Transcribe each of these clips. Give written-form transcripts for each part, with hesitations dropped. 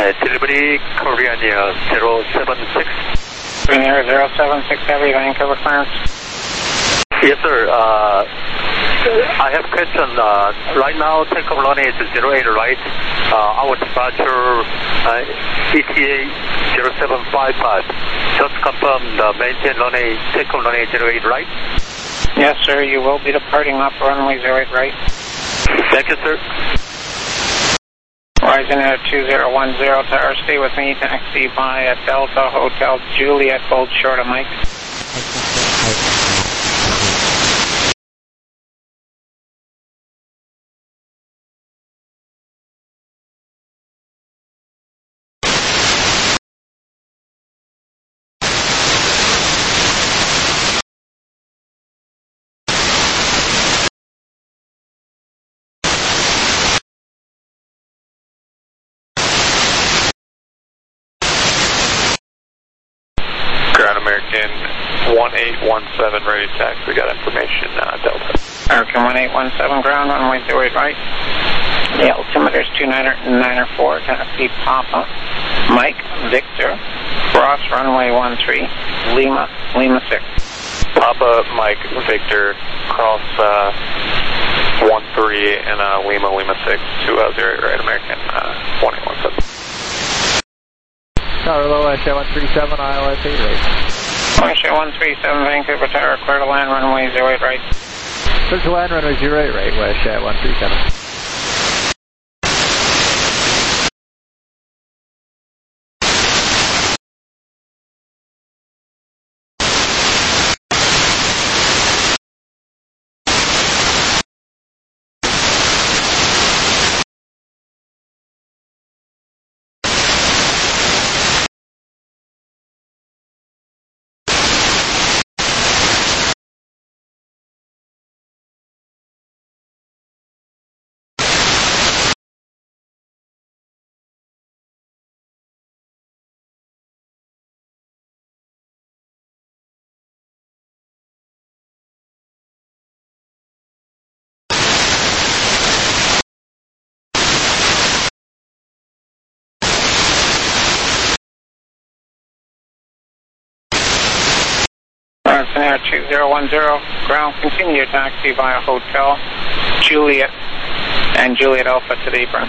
delivery Korean Air 076. Korean Air 076 Heavy, Vancouver clearance. Yes, sir. I have a question. Right now, takeoff runway is 08, right? Our departure ETA 0755. Just confirm the maintain runway, takeoff runway 08, right? Yes, sir. You will be departing off runway 08, right? Thank you, sir. Rising Air 2010 Tower, stay with me. Taxi by Delta Hotel Juliet, Gold Short of Mike. Ground American 1817, ready to taxi. We got information, Delta. American 1817 ground, runway 08 right. The altimeter is 294, taxi Papa, Mike, Victor, cross runway 13, Lima, Lima 6. Papa, Mike, Victor, cross 13 and Lima, Lima 6, 208, right, American 1817. Tower low, West 137, ILS 8 right. West 137, Vancouver Tower, clear to land, runway 08 right. Clear to land, runway 08 right, West 137. Air 2010, ground, continue your taxi via Hotel Juliet and Juliet Alpha to the apron.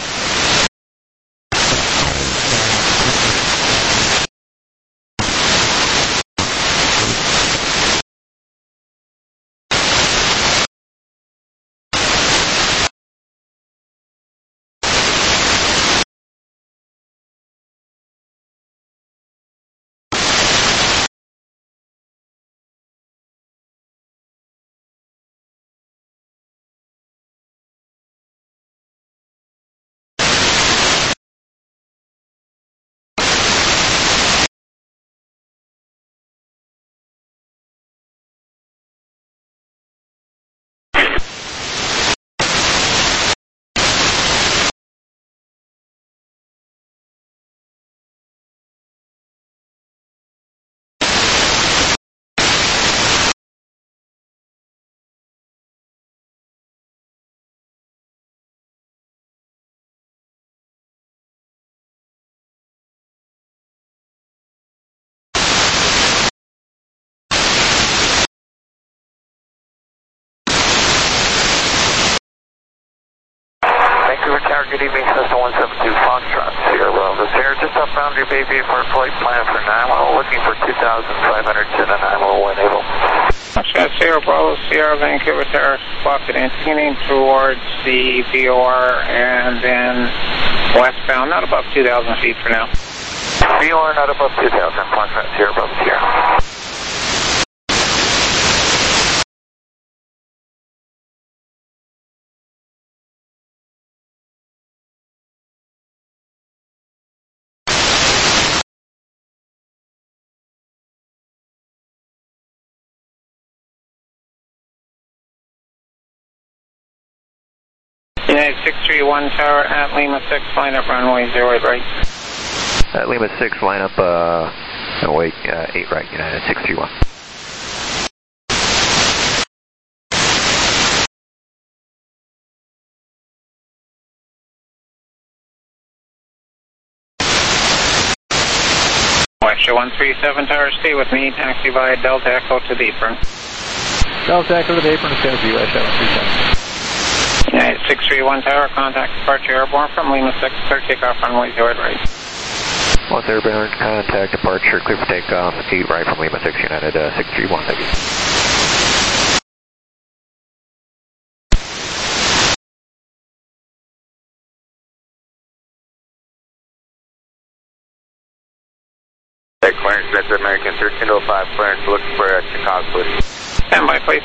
Vancouver Tower, good evening, Cessna 172 Foxtrot, Sierra this air just up boundary Bay View for flight plan for 9-1, looking for 2,500 to the 9-1 enable. Sierra Bravo, Sierra Vancouver Tower, spotted and tuning towards the VOR and then westbound, not above 2,000 feet for now. VOR not above 2,000, Foxtrot, Sierra Bravo, Sierra. United 631 Tower at Lima 6, line up runway 08 right. Lima 6, line up, 8 right, United 631. Westshore 137 Tower, stay with me. Taxi via Delta Echo to the apron. Delta Echo to the apron, it's going to be Westshore 137. United 631 Tower, contact departure airborne from Lima 6, clear takeoff runway 08 right. Once airborne, contact departure, clear for takeoff, 8 right from Lima 6, United 631, thank you. Clarence, that's American 1305, Clarence, looking for Chicago, please. Stand by, please.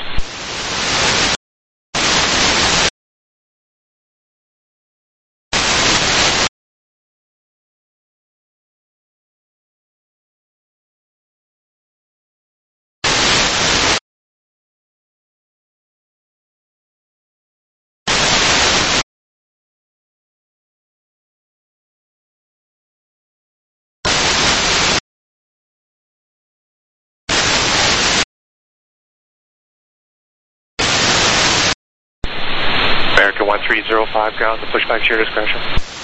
American 1305, ground, the pushback to your discretion.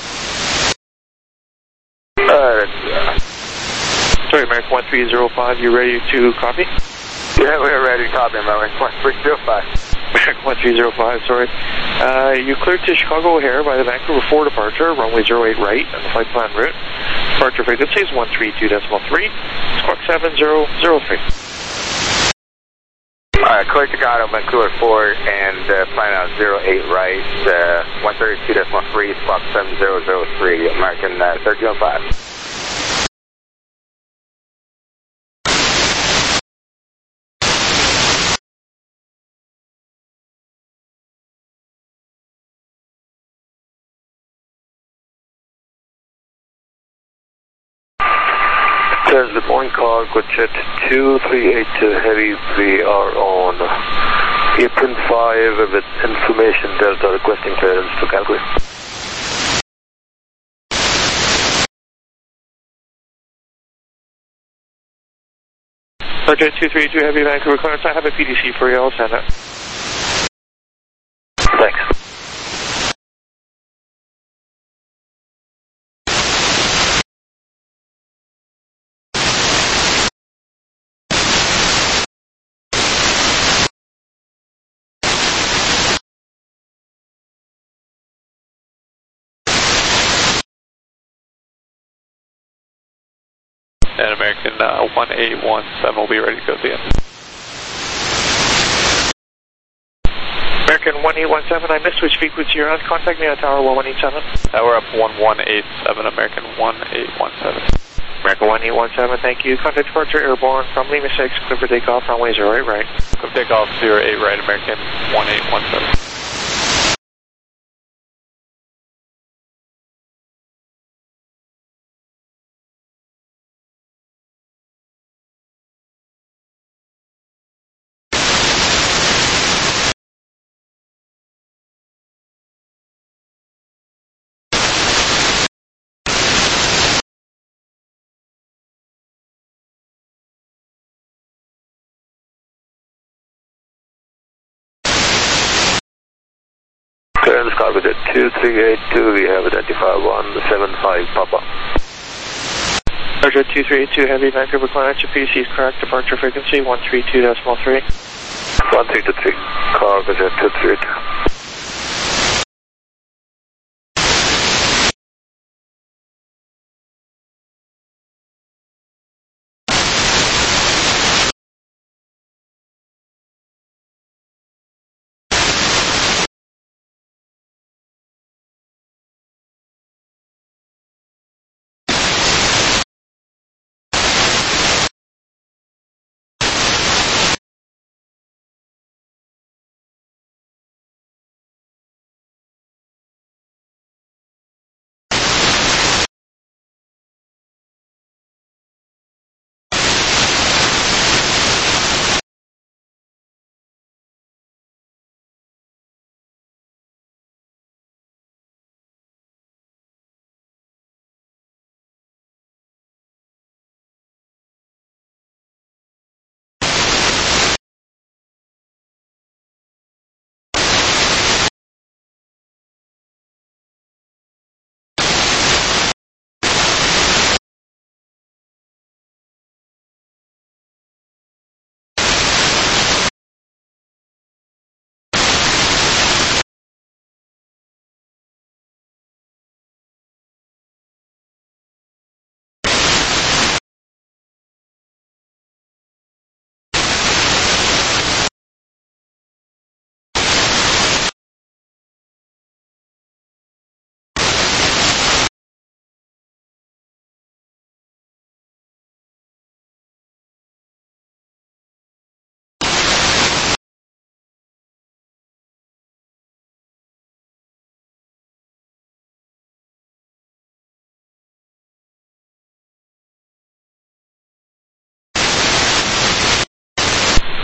Sorry, American 1305, you ready to copy? Yeah, we're ready to copy, American 1305. American 1305, sorry. You cleared to Chicago O'Hare by the Vancouver 4 departure, runway 08 right, on the flight plan route. Departure frequency is 132.3, squawk 7003. Clear to Chicago, Vancouver 4, and plan out 08 right, 132.3, squawk 7003, American 1305. Good morning, cargo jet 238 Heavy, we are on apron 5 with information Delta requesting clearance to Calgary. Jet 232 Heavy, Vancouver clearance, I have a PDC for you, I'll send it. Thanks. And American 1817 will be ready to go to the end. American 1817, I missed which frequency you're on. Contact me on Tower 1187. We're up 1187, American 1817. American 1817, thank you. Contact departure airborne from Lima 6, clear for takeoff, runway 08 right. Clear for takeoff 08 right, American 1817. Clearance cargo jet 2382, we have identified 175 Papa. Jet 2382 Heavy, Vancouver clearance, your PDC is correct, departure frequency 132.3. 132.3, cargo jet 238.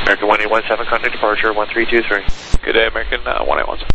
American 1817, contact departure 1323. Good day, American 1817.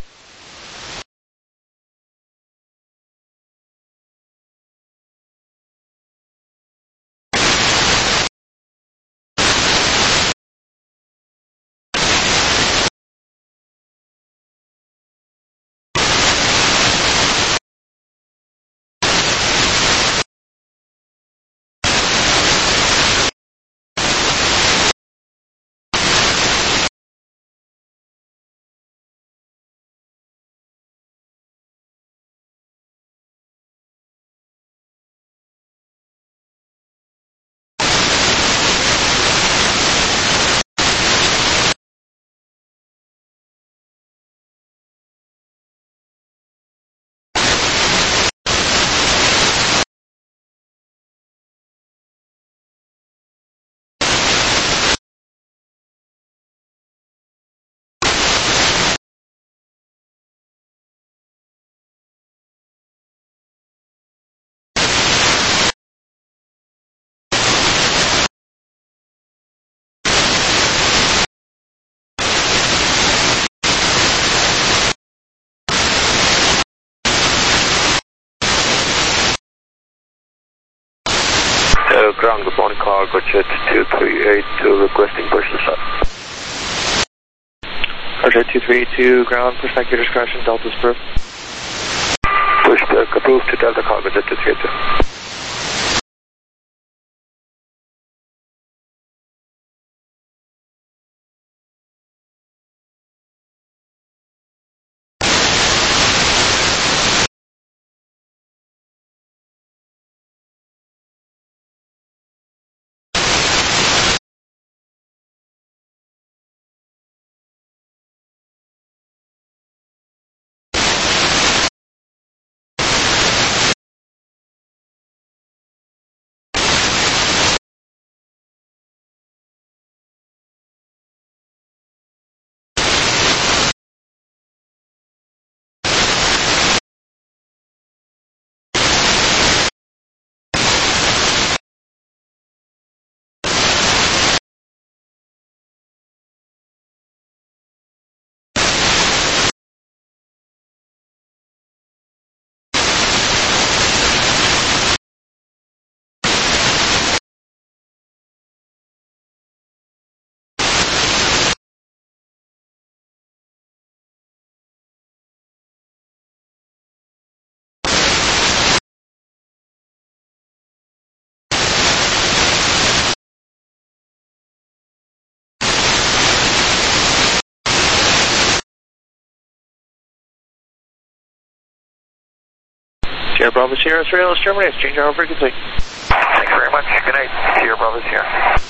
Ground, good morning, cargo jet 2382 requesting push to start. Cargo jet 2382, ground, push back your discretion, Delta's approved. Push back approved to Delta cargo jet 2382. Sierra Bravo Sierra, Australia, terminate, change our frequency. Thank you very much. Good night. Sierra Bravo Sierra.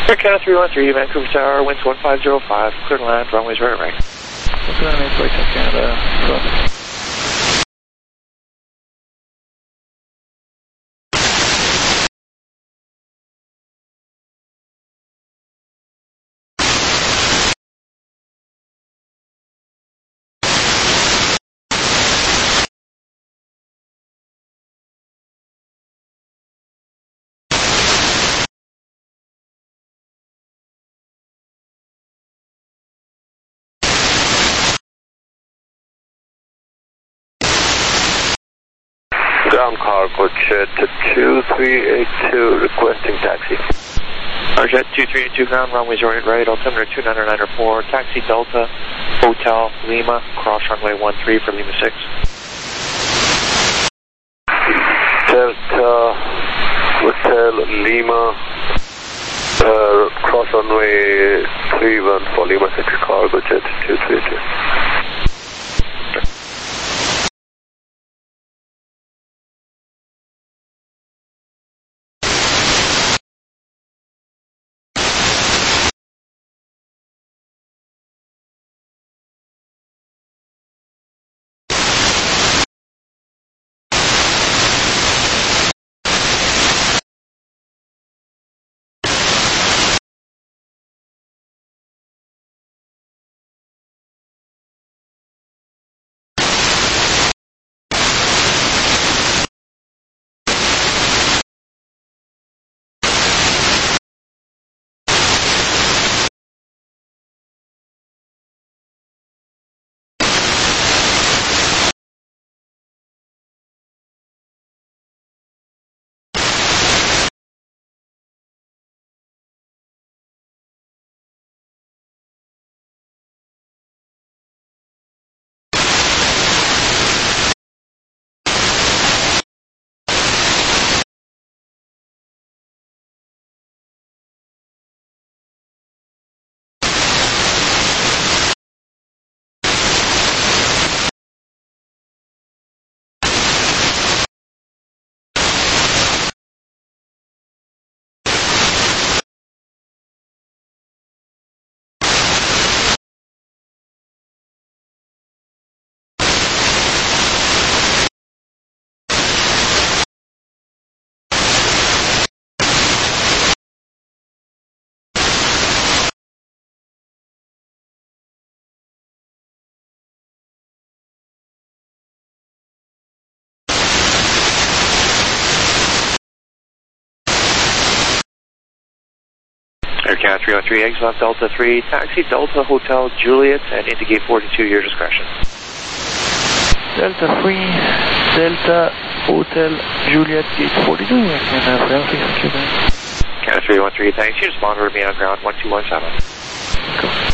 Air Canada 313, Vancouver Tower, winds 1505, clear to land, runways right. Clear to land, right, Canada. Go. Ground cargo jet 2382 requesting taxi. Jet 2382 ground, runways right, altimeter 29904, taxi Delta, Hotel, Lima, cross runway 13 for Lima 6. Delta, Hotel, Lima, cross runway 31 for Lima 6 cargo jet 2382. Air Canada 303, exit on Delta 3, taxi Delta Hotel Juliet, and indicate 42, your discretion. Delta 3, Delta Hotel Juliet, gate 42, Air Canada 303, thank you. Canada 313, thanks. You respond to remain on ground 1217. Go.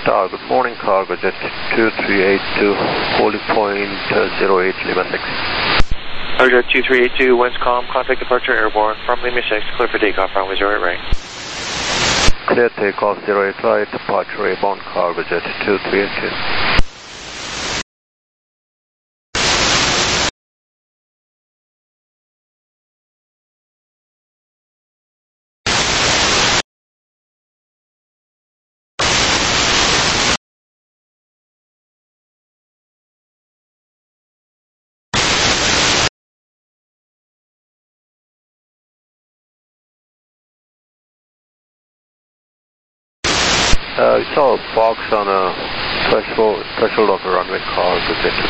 Good morning, cargo jet 2382, holding point 08 Lima 6. Cargo jet 2382, winds calm, contact departure airborne from Lima 6, clear for takeoff, runway 08 right. Clear takeoff 08 right, departure airborne, cargo jet 2382. We saw a box on a threshold of a runway call to jet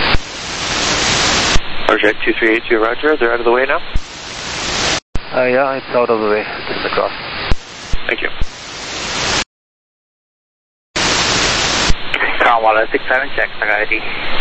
2382. Jet 2382, roger. They're out of the way now? Yeah, it's out of the way. It's in the cross. Thank you. Kampala 67, check the ID.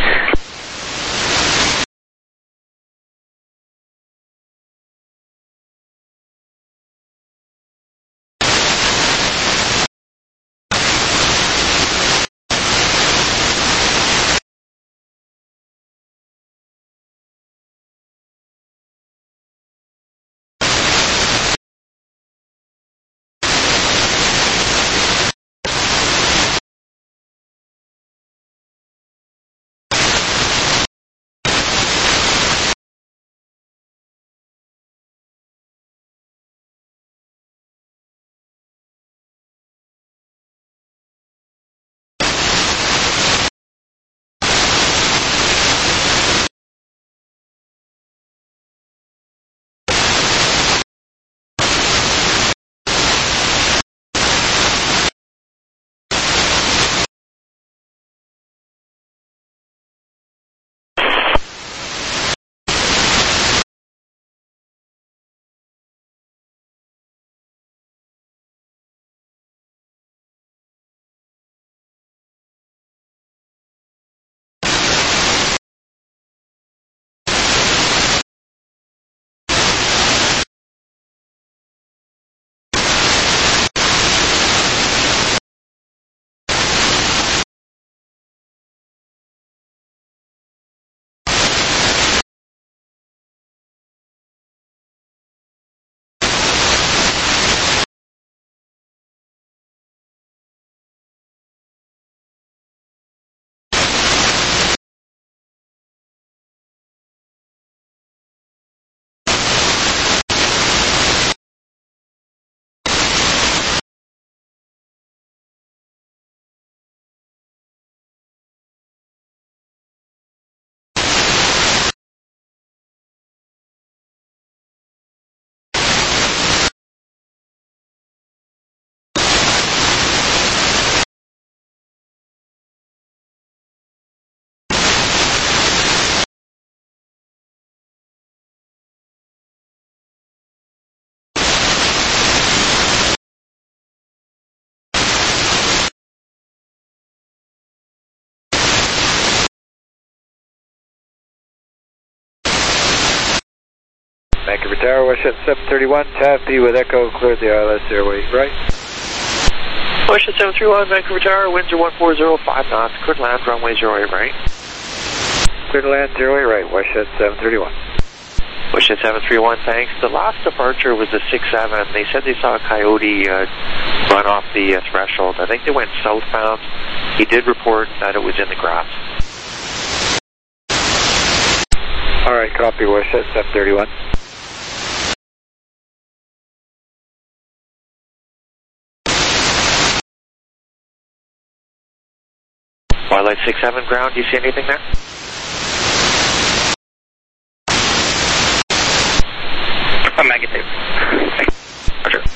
Vancouver Tower, Westjet 731, taffy with Echo, cleared the ILS airway right. Westjet 731, Vancouver Tower, winds are 1405 knots, cleared to land, runway 08 right. Cleared to land 08 right, Westjet 731. Westjet 731, thanks. The last departure was the 67. They said they saw a coyote run off the threshold. I think they went southbound. He did report that it was in the grass. Alright, copy, Westjet 731. Wildlife 67 ground, do you see anything there? Negative. Roger.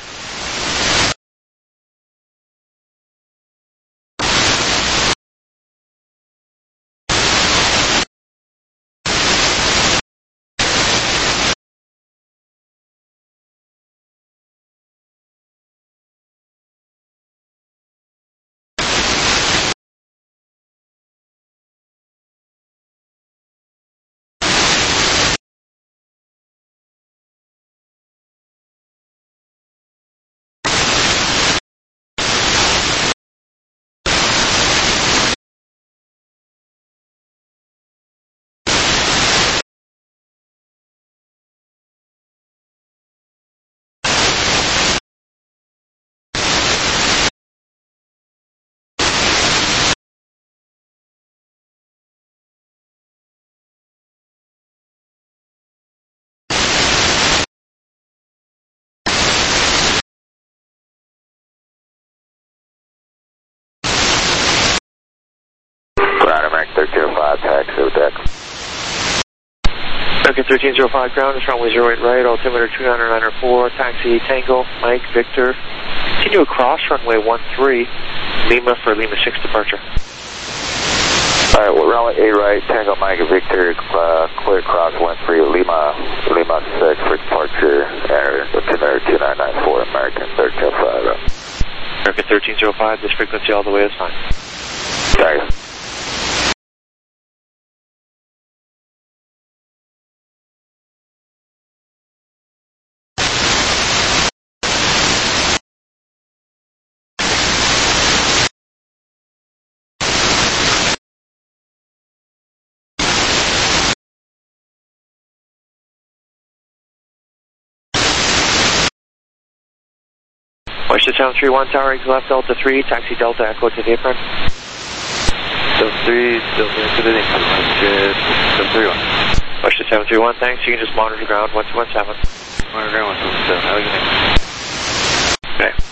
Ground American 1305, taxi with deck. American 1305, ground is runway 08 right, altimeter 299.4, taxi Tango, Mike, Victor. Continue across runway 13, Lima for Lima 6 departure. Alright, well, runway 8 right, Tango, Mike, Victor, clear across 13, Lima 6 for departure, altimeter 2994, American 1305. American 1305, this frequency all the way is fine. Thanks. Oyster Sound 31, tower exit left, Delta 3, taxi Delta Echo to the apron. Delta 3, Delta to the apron, Delta 31. Oyster 731, thanks, you can just monitor ground 117. Monitor ground 117, have a good day. Okay.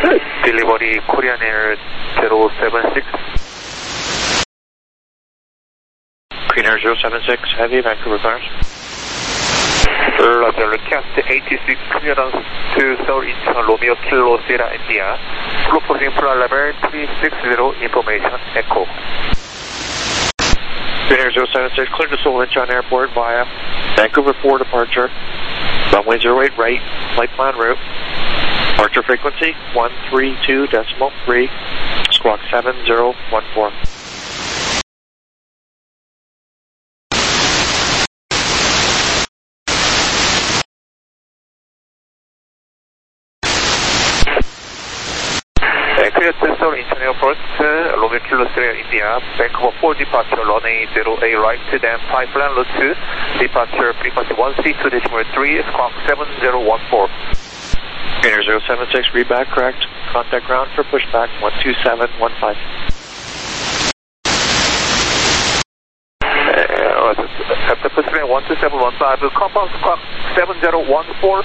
Delivery Korean Air 076. Korean Air 076, heavy, Vancouver clearance. Roger, request 86 clearance to Seoul Incheon Romeo Kilo Sierra India. Proposing flight level 360, information echo. Korean Air 076, clear to Seoul Incheon Airport via Vancouver 4 departure, runway 08 right, flight plan route. Departure frequency 132.3, squawk 7014. Clear to Seoul Incheon Airport, Romeo Kilo Sierra India, Vancouver 4 departure, runway 08 right, then flight plan route 2, departure frequency 1C2.3, squawk 7014. Korean Air 076, read back correct. Contact ground for pushback 12715. After pushback 12715, compound squawk 7014.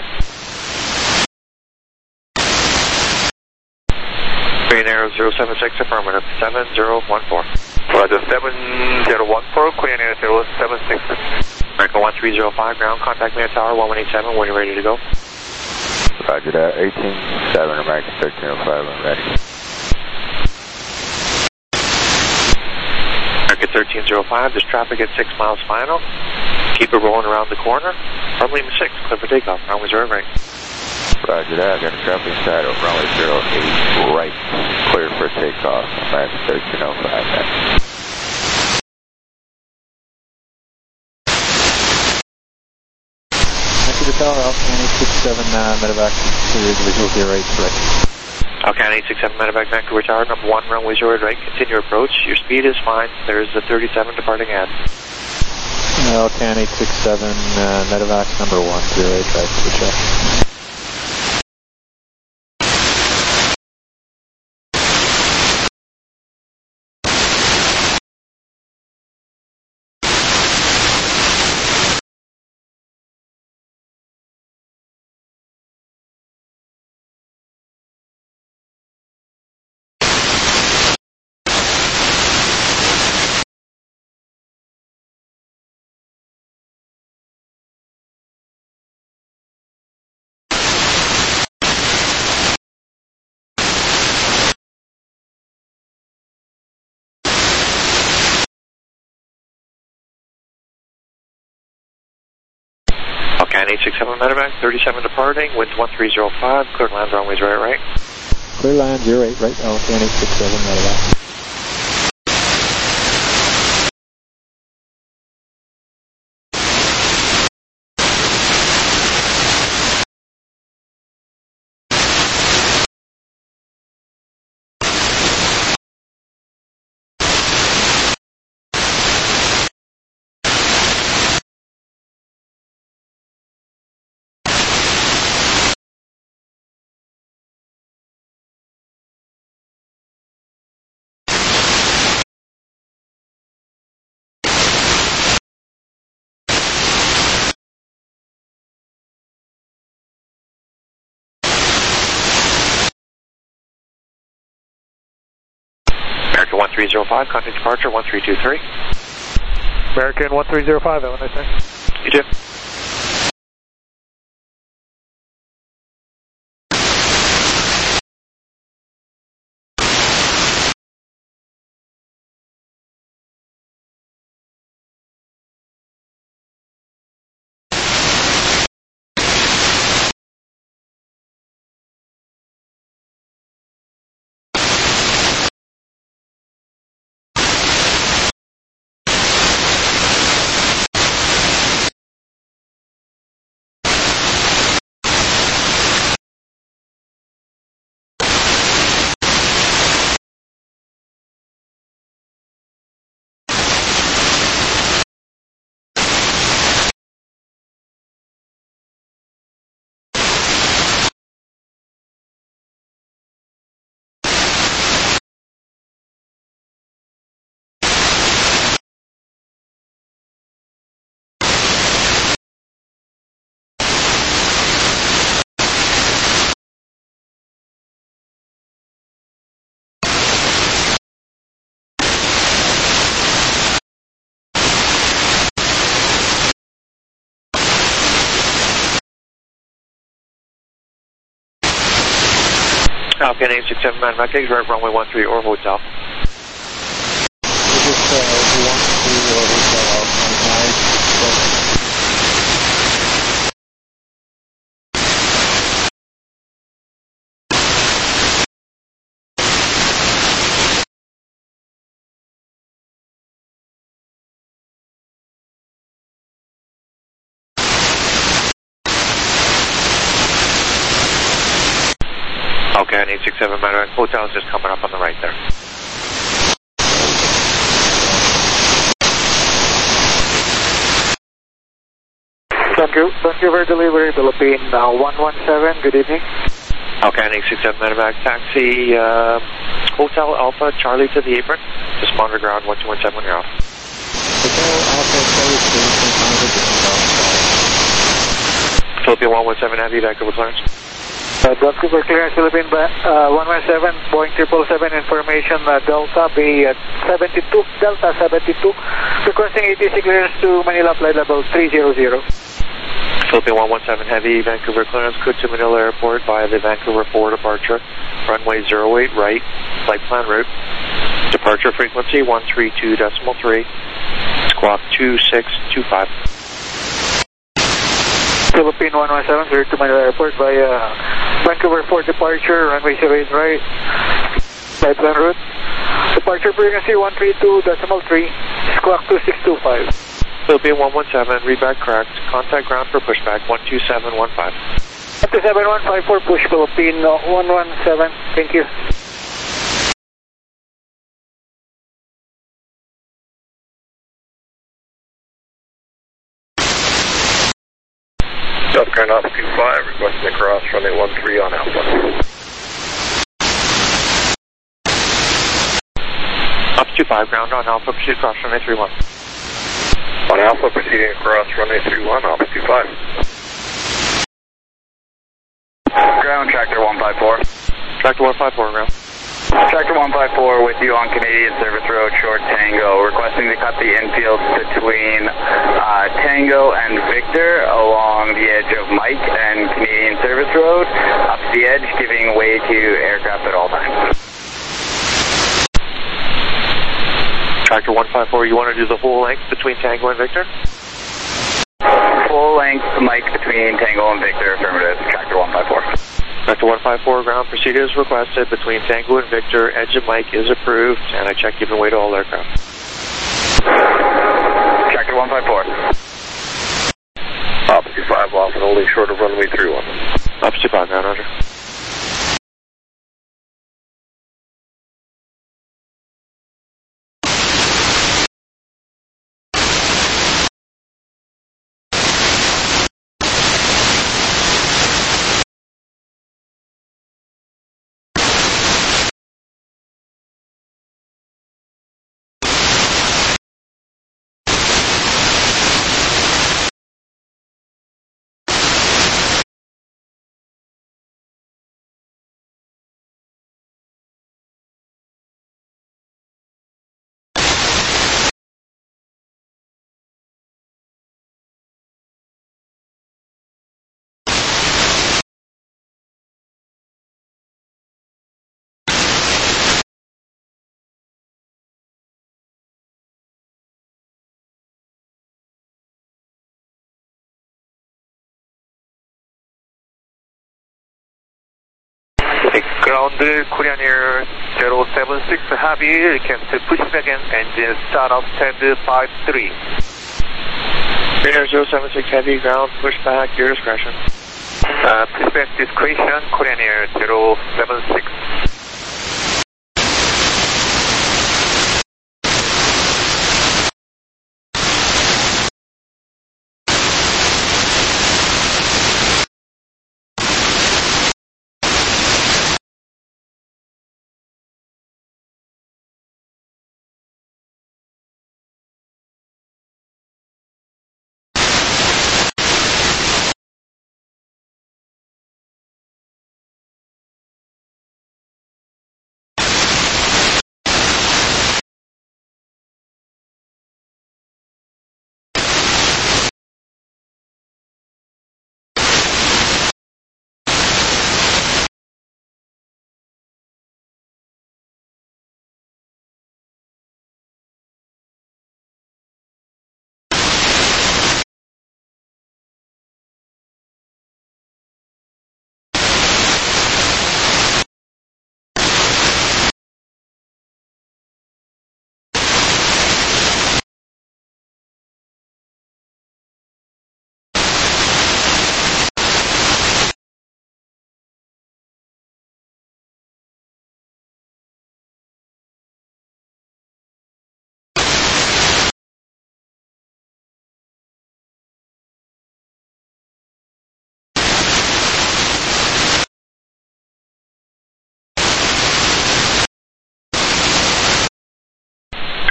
Korean Air 076, affirmative, 7014. Roger, 7014, Korean Air 076. American 1305, ground, contact me at tower 1187 when you're ready to go. Roger that, 187, American 1305, I'm ready. American 1305, there's traffic at 6 miles final. Keep it rolling around the corner. Runway 6, clear for takeoff, runway 0 right. Roger that, I got a traffic side of runway 08 right, clear for takeoff, American 1305, man. To the tower, Alcan 867 medevac, visual 08 correct. Alcan 867 medevac, Vancouver Tower, number 1, runway 0 right, continue approach. Your speed is fine, there's a 37 departing ahead. Alcan 867 medevac, number 1, 08 right, switch up. Alcan 867 medevac, 37 departing, winds 1305, clear to land runway 0 right. Clear land 08 right, Alcan 867 medevac. American 1305, contact departure 1323. American 1305, have a nice day. You too. Falcon 867 Medevac, right runway 13 or hotel. Just 1 2 or hotel on 9. Okay, 867 Medevac, hotel's just coming up on the right there. Vancouver delivery, Philippine 117, good evening. Okay, 867 Medevac, taxi Hotel Alpha, Charlie to the apron. Just monitor ground 1217 when you're off. Hotel Alpha, Charlie to the apron. Philippine 117, have you Vancouver clearance? Vancouver clearance, Philippine 117, Boeing 777 information, Delta Bay 72, Delta 72, requesting ATC clearance to Manila flight level 300. Philippine 117 Heavy, Vancouver clearance, good to Manila Airport via the Vancouver 4 departure, runway 08 right, flight plan route, departure frequency 132.3, squawk 2625. Philippine 117, clear to Manila Airport via Vancouver 4 departure, runway 08 right, flight plan route, departure frequency 132.3, squawk 2625. Philippine 117, readback correct. Contact ground for pushback 12715. 12715 for push, Philippine 117, thank you. South Carolina Alpha 25, requesting a cross runway 13 on Alpha. Alpha 25, ground on Alpha, proceed cross runway 31. On Alpha, proceeding across runway 31, Alpha 25. Ground, Tractor 154. Tractor 154, ground. Tractor 154 with you on Canadian Service Road, short Tango, requesting to cut the infield between Tango and Victor along the edge of Mike and Canadian Service Road, up the edge, giving way to aircraft at all times. Tractor 154, you want to do the whole length between Tango and Victor? Full length Mike between Tango and Victor, affirmative, Tractor 154. Tractor 154, ground proceed as requested between Tango and Victor, edge of Mike is approved, and I check giving way to all aircraft. Tractor 154. Alpha 25 off and holding short of runway 31. Alpha 25, ground, roger. Ground Korean Air 076 Heavy, request pushback and engine start up stand 53. Air 076 Heavy, ground pushback, your discretion. Pushback discretion, Korean Air 076.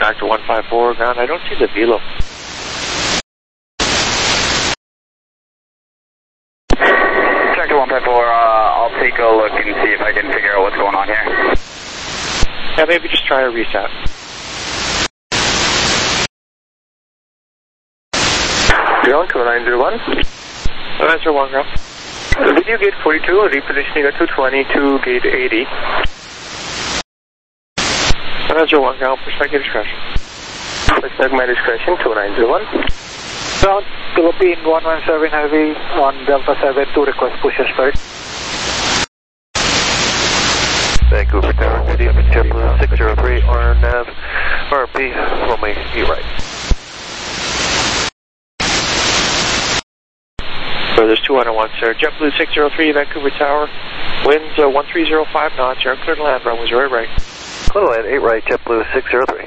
Tractor 154, ground. I don't see the velo. Tractor 154, I'll take a look and see if I can figure out what's going on here. Yeah, maybe just try a reset. Ground 2901. 901, ground. Video gate 42, repositioning at 220 to gate 80. 901, ground, pushback your discretion. Pushback my discretion, 2901. Ground, Philippine 117 Heavy on Delta 7 to request push and start. Vancouver Tower, good evening, JetBlue 603, RNAV, RP, runway 8 right. So there's 201, sir. JetBlue 603, Vancouver Tower, winds 1305 knots, you're clear to land, runway 0 right. Clear to land 8 right, JetBlue 603.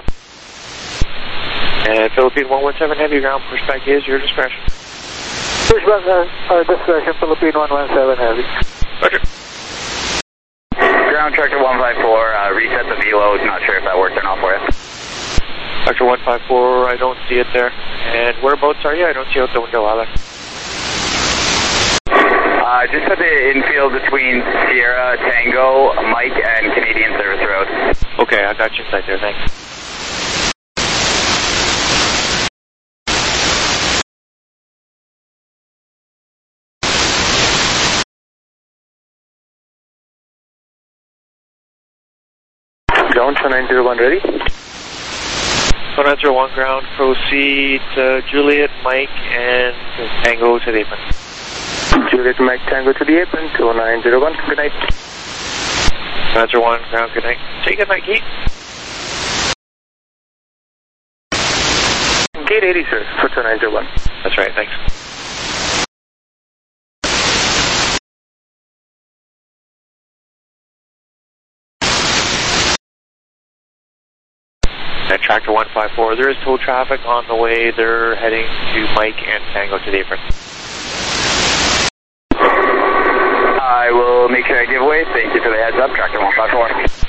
And Philippine 117 Heavy, ground, pushback is your discretion. Pushback discretion, Philippine 117 Heavy. Roger. Ground Tractor 154, reset the velo. Not sure if that worked or not for you. Tractor 154, I don't see it there. And whereabouts are you? I don't see out the window either. Just at the infield between Sierra, Tango, Mike, and Canadian Service Road. Okay, I got you inside there, thanks. Ground 2901 ready. 901, ground, proceed Juliet, Mike, and Tango to the apron. Juliet Mike Tango to the apron, 2901, good night. 901, ground, good night. Say good night, Keith. Gate 80, sir, for 2901. That's right, thanks. Tractor 154, there is tow traffic on the way. They're heading to Mike and Tango to the apron. I will make sure I give away. Thank you for the heads up, Tractor 154.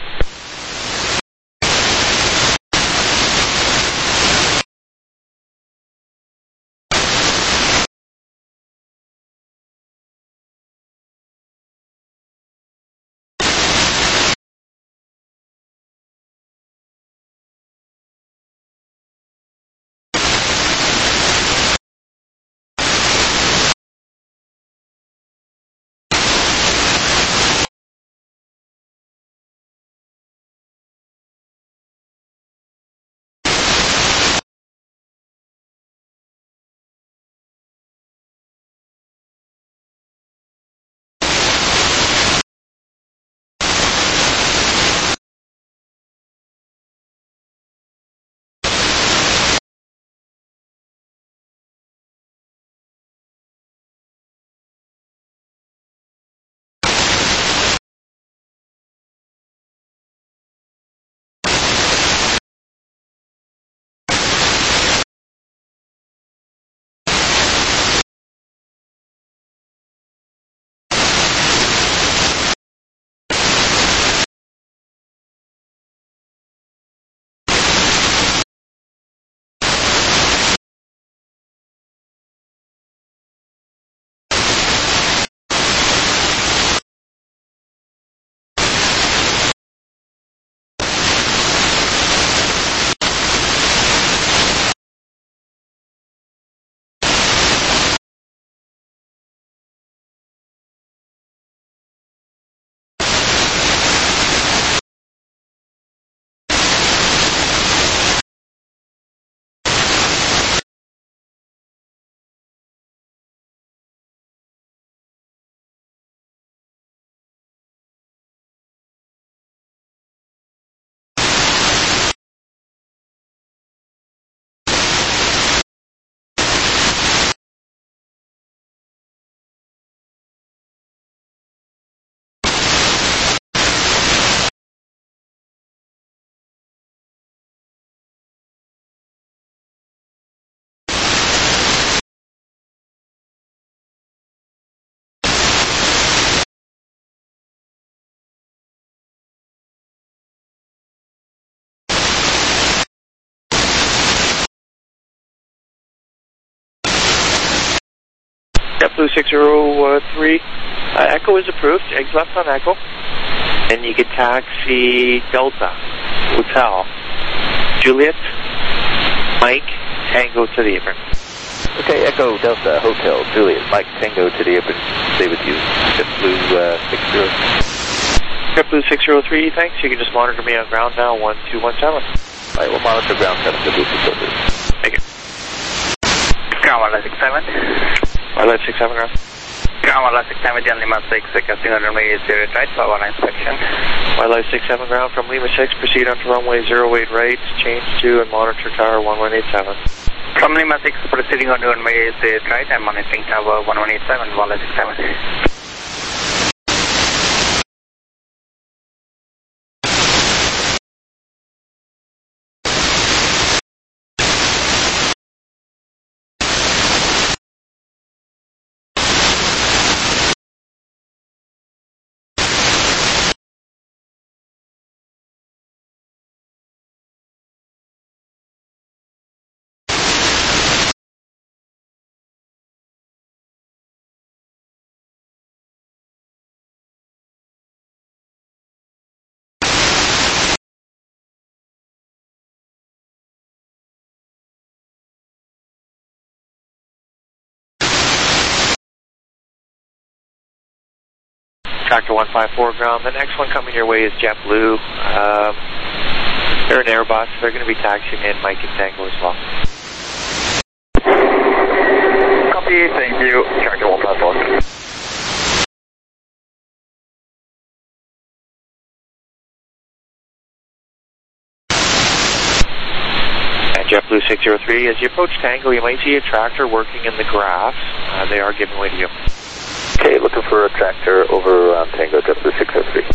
JetBlue 603. Echo is approved. Eggs left on Echo. And you can taxi Delta Hotel Juliet Mike Tango to the apron. Okay, Echo Delta Hotel Juliet Mike Tango to the apron. Stay with you. JetBlue 60. JetBlue 603, thanks. You can just monitor me on ground now, 1217. All right, we'll monitor ground 7 JetBlue 603. Thank you. Ground 167. Wildlife 67 ground. Ground 167, John Lima 6, casting on runway 08 right for our inspection. Wildlife 67 ground from Lima 6, proceed onto runway 08 right, change to and monitor tower 1187. From Lima 6, proceeding on runway 08 right, I'm monitoring tower 1187, Wildlife 67. Tractor 154 ground. The next one coming your way is JetBlue. They're an Airbus. They're going to be taxiing in Mike and Tango as well. Copy, thank you. Tractor 154. And JetBlue 603, as you approach Tango, you might see a tractor working in the grass. They are giving way to you. Okay, looking for a tractor over on Tango JetBlue 603.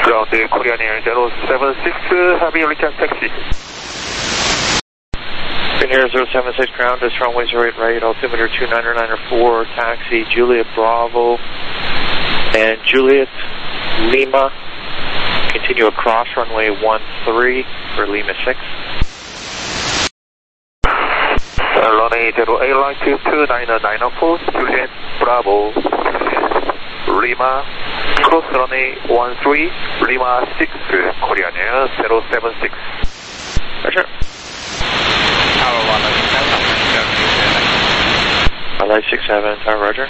Ground Korean Air 076, Heavy return taxi. Korean Air 076 ground is runway 08 right, altimeter 29904, taxi Juliet Bravo and Juliet Lima. Continue across runway 13 for Lima 6. Runway 08 right to 29904, Juliet Bravo, Lima, cross runway 13, Lima 6, Korean Air 076. Roger. Tower 167. Light 67, Tower Roger.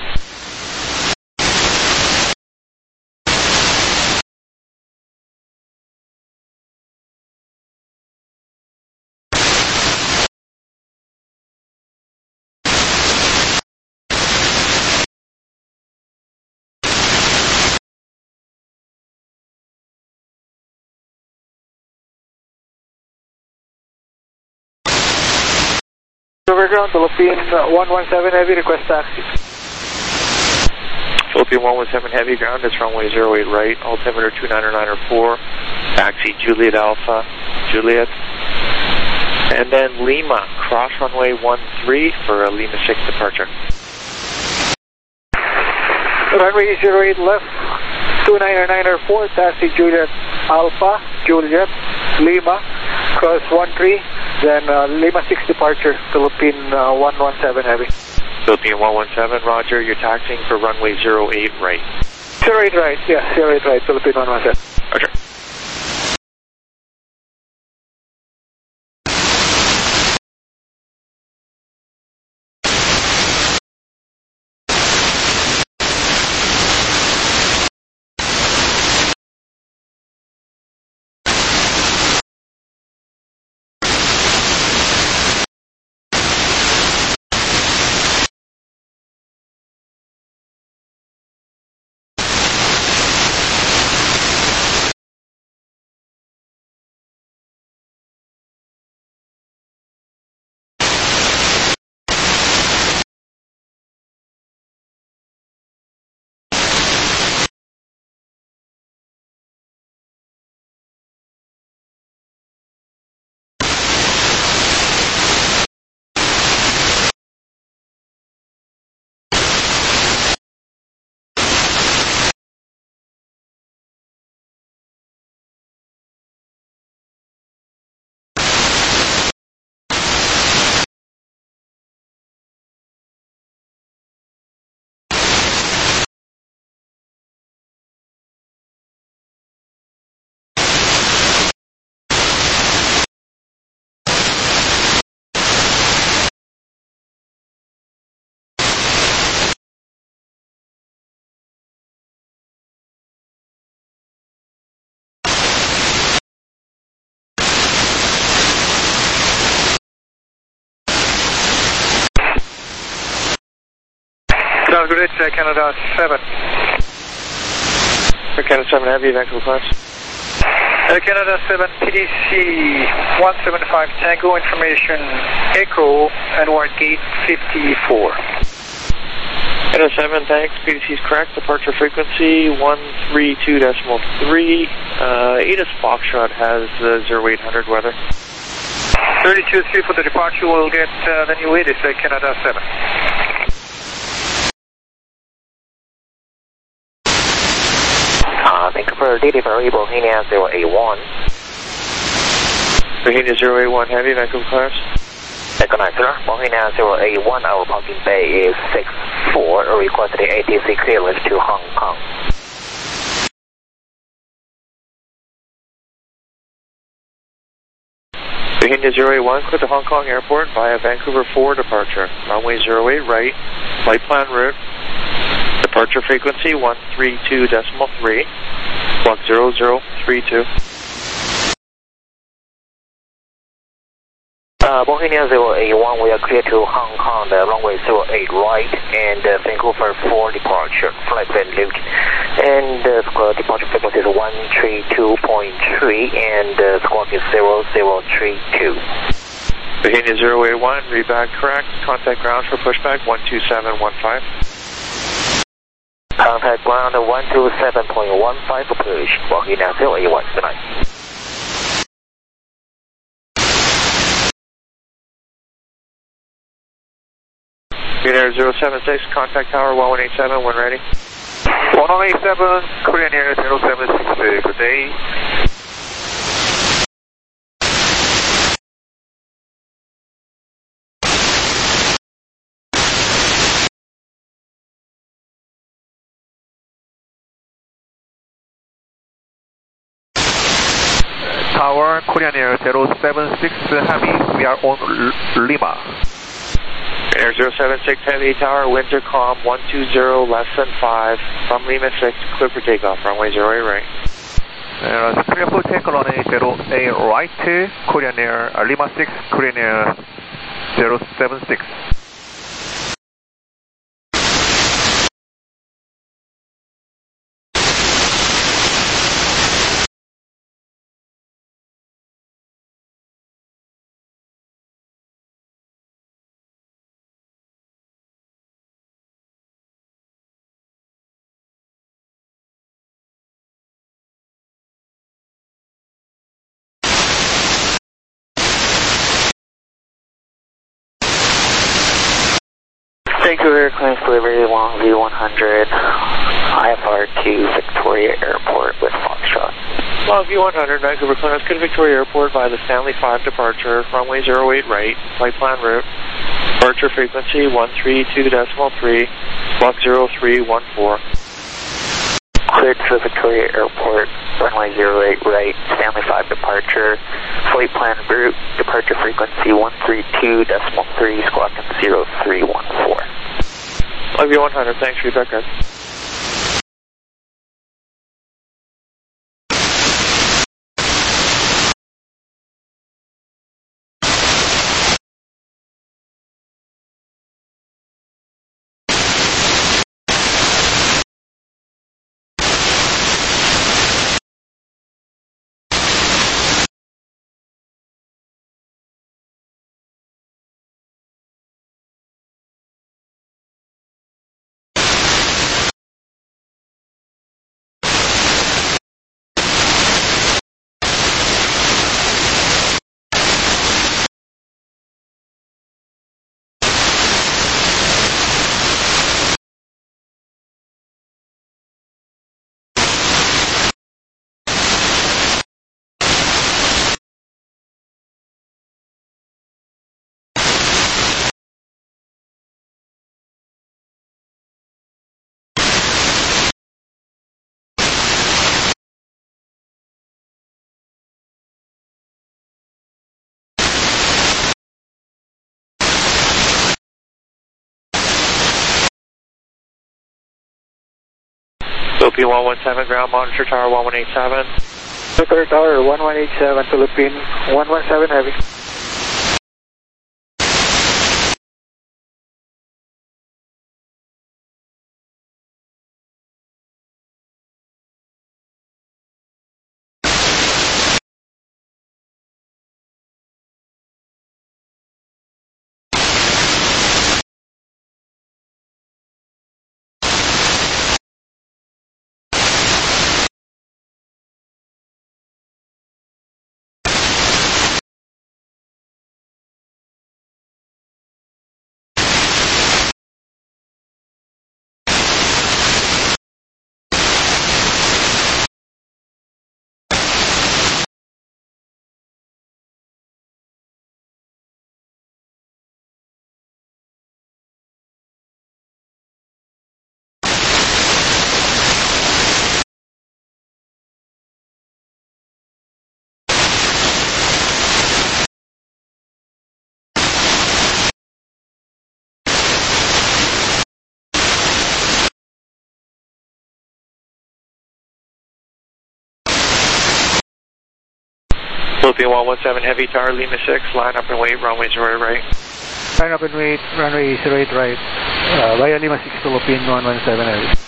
Overground, Philippine 117 Heavy, request taxi. Philippine 117 Heavy ground is runway 08 right, altimeter 29904, taxi Juliet Alpha, Juliet. And then Lima, cross runway 13 for a Lima 6 departure. Runway 08 left, 29904, taxi Juliet Alpha, Juliet, Lima, cross 13, then Lima 6 departure, Philippine 117 Heavy. Philippine 117, roger, you're taxiing for runway 08 right. 08 right, yeah, 08 right, Philippine 117. Roger. Sounds good, Canada 7. Canada 7 Heavy, Vancouver Class. Canada 7, PDC 175 Tango, information Echo, NOR gate 54. Canada 7, thanks, PDC is correct, departure frequency 132.3, ATIS Foxtrot has 0800 weather. 32-3 for the departure, we'll get the new ATIS, Canada 7. Vancouver delivery, Bohemia 081. Bohemia 081 Heavy, Vancouver Class. Good night, sir. Bohemia 081, our parking bay is 64, requested ATC clearance to Hong Kong. Bohemia 081, clear to Hong Kong Airport via Vancouver 4 departure. Runway 08 right, flight plan route. Departure frequency 132.3, block 0032. Bohemia 081, we are clear to Hong Kong, the runway 08 right, and Vancouver 4 departure, flight plan route. And departure frequency is 132.3, and squawk is 0032. Bohemia 081, read back correct, contact ground for pushback 12715. Contact ground 127.15 approach, walking now 081, good night. Air 076, contact tower 1187 when ready. 1187, Korean Air 076, good day. Tower, Korean Air 076 Heavy, we are on Lima. Air 076 Heavy Tower, winds are calm, 120 less than 5, from Lima 6, clear for takeoff, runway 08 right. Clear for takeoff, runway 08 right, Korean Air, Lima 6, Korean Air 076. Thank you, aircraft delivery, Long V100, IFR to Victoria Airport with Foxtrot. Long V100, Vancouver Clearance, good Victoria Airport by the Stanley 5 departure, runway 08 right, flight plan route, departure frequency 132.3, block 0314. Cleared to Victoria Airport, runway 08 right, Stanley 5 departure, flight plan route, departure frequency 132.3, squawking 0314. Long V100, thanks, feedback guys. Philippine 117, ground monitor tower 1187. Victoria Tower 1187, Philippine 117 Heavy. Philippine 117 Heavy Tower, Lima 6, line up and wait, runway 08 right. Line up and wait, runway 08 right, via Lima 6, Philippine 117 Heavy.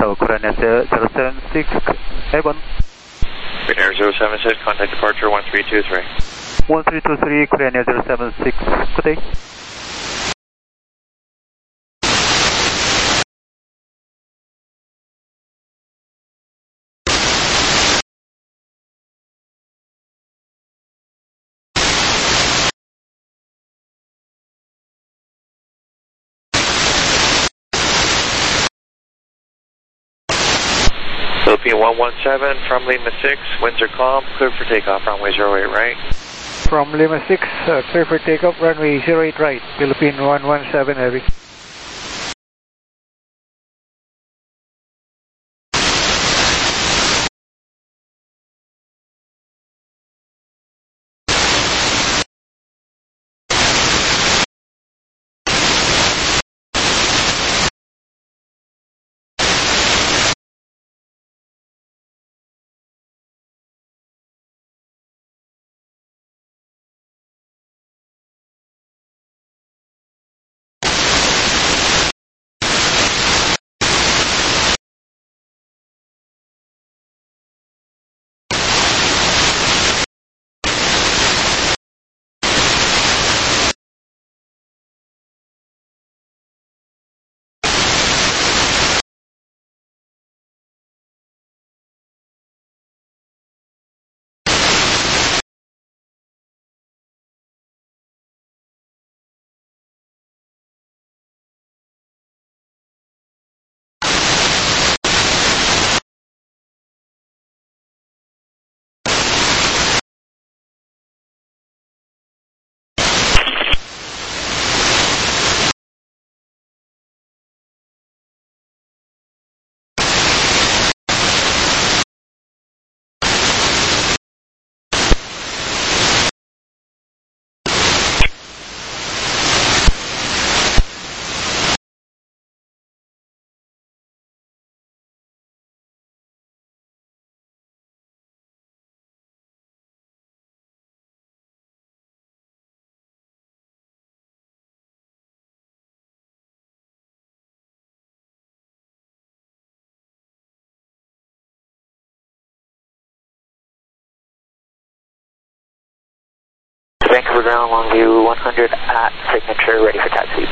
Tower, Korean Air 076, Avon. Korean Air 076, contact departure 1323. 1323, Korean Air 076, good day. Philippine 117 from Lima 6, winds are calm, clear for takeoff, runway 08 right. From Lima 6, clear for takeoff, runway 08 right, Philippine 117 heavy. Vancouver ground, Longview 100 at signature, ready for taxi.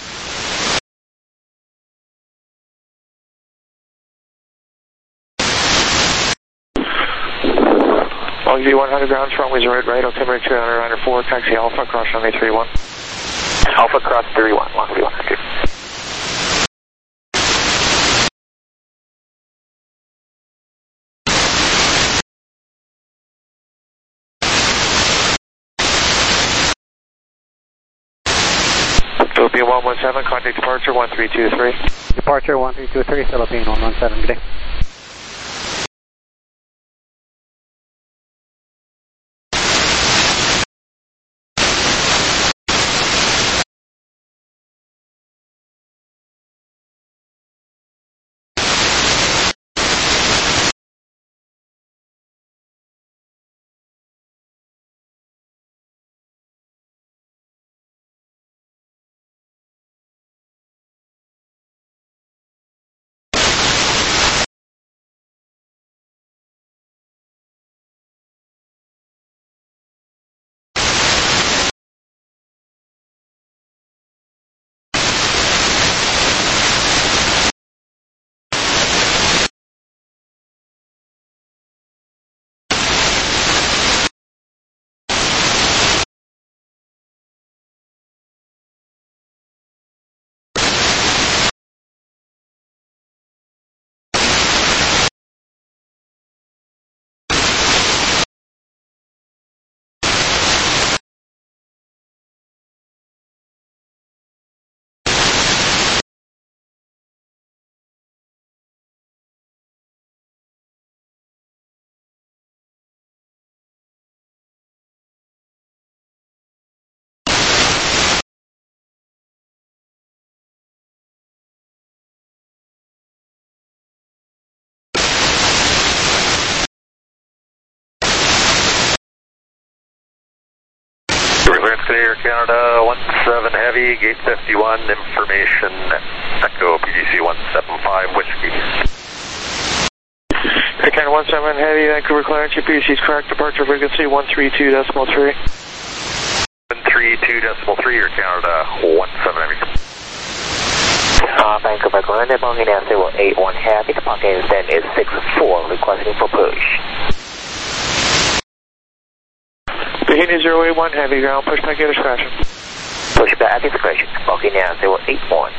Longview 100 ground, runway 08 right, altimeter 294, taxi Alpha, cross runway 31. Alpha cross 31, Longview 100. Philippine 117, contact departure 1323. Departure 1323, Philippine 117, good day. Clear, Canada 17 Heavy, gate 51, information, Echo PDC 175 Whiskey. Canada 17 Heavy, Vancouver clearance, your PDC is correct, departure frequency 132.3. 132.3, your Canada 17 Heavy. Vancouver clearance, Booking Air 081 Heavy, the parking stand is 64, requesting for push. Bahini 081 Heavy, ground pushback at discretion. Pushback at discretion, Booking Air 081.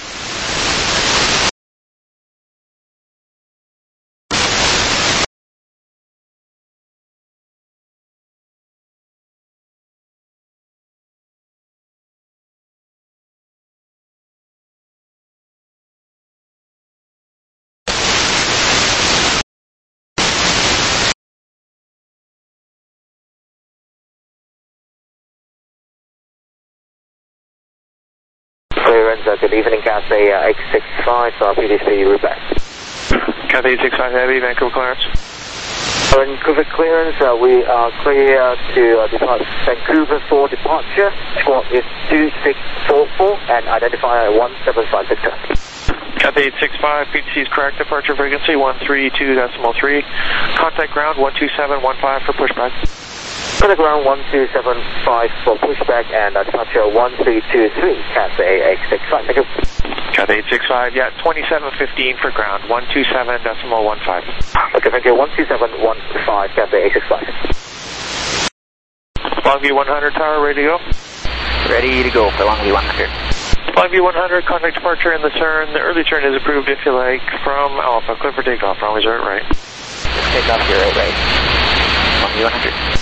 Good evening, Cathay 865, PDC, route back. Cathay 865 Heavy, Vancouver clearance. Vancouver clearance, we are clear to depart Vancouver for departure. Squawk is 2644 and identifier 175 Victor. Cathay 865, PDC is correct, departure frequency 132.3. Contact ground 12715 for pushback. Contact ground 1275 for pushback and departure 1323, Cathay 865. Thank you. Cathay 865, yeah, 2715 for ground, 127.15. Okay, thank you. 12715, Cathay 865. Longview 100 tower, ready to go? Ready to go for Longview 100. Longview 100, contact departure in the turn. The early turn is approved if you like from Alpha. Clear for takeoff, runways right. Takeoff here, right. Longview 100.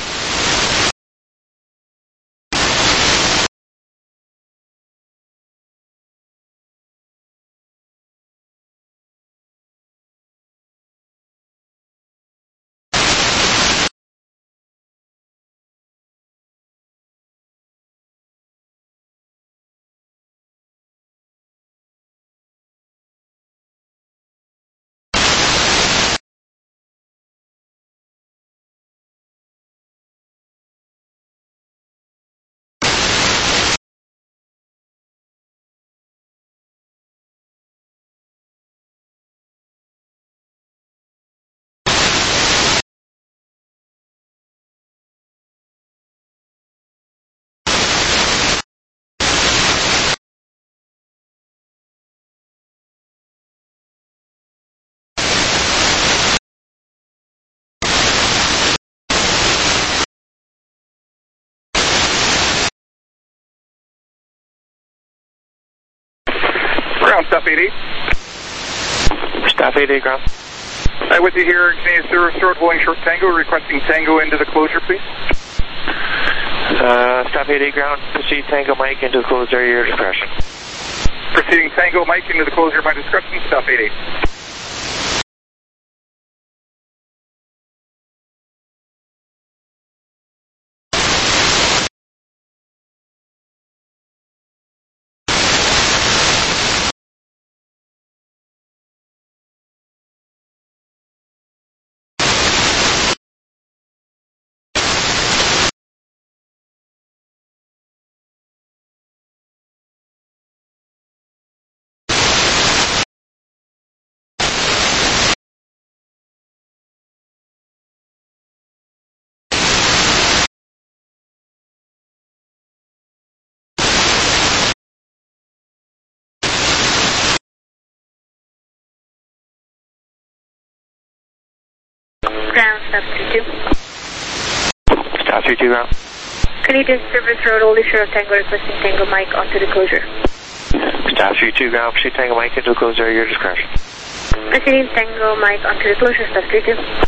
Ground, Staff 88. Staff 88, ground. With you here, Canadian Service Road, holding short Tango, requesting Tango into the closure, please. Staff 88, ground. Proceed Tango Mike into the closed area, your discretion. Proceeding Tango Mike into the closure, by discretion, Staff 88. Ground, Staff 32. Staff 32, ground. Canadian Service Road, Holy Shore of Tango, requesting Tango Mike onto the closure. Staff 32, ground. Proceed Tango Mike into the closed area, your discretion. Proceeding Tango Mike onto the closure, Staff 32.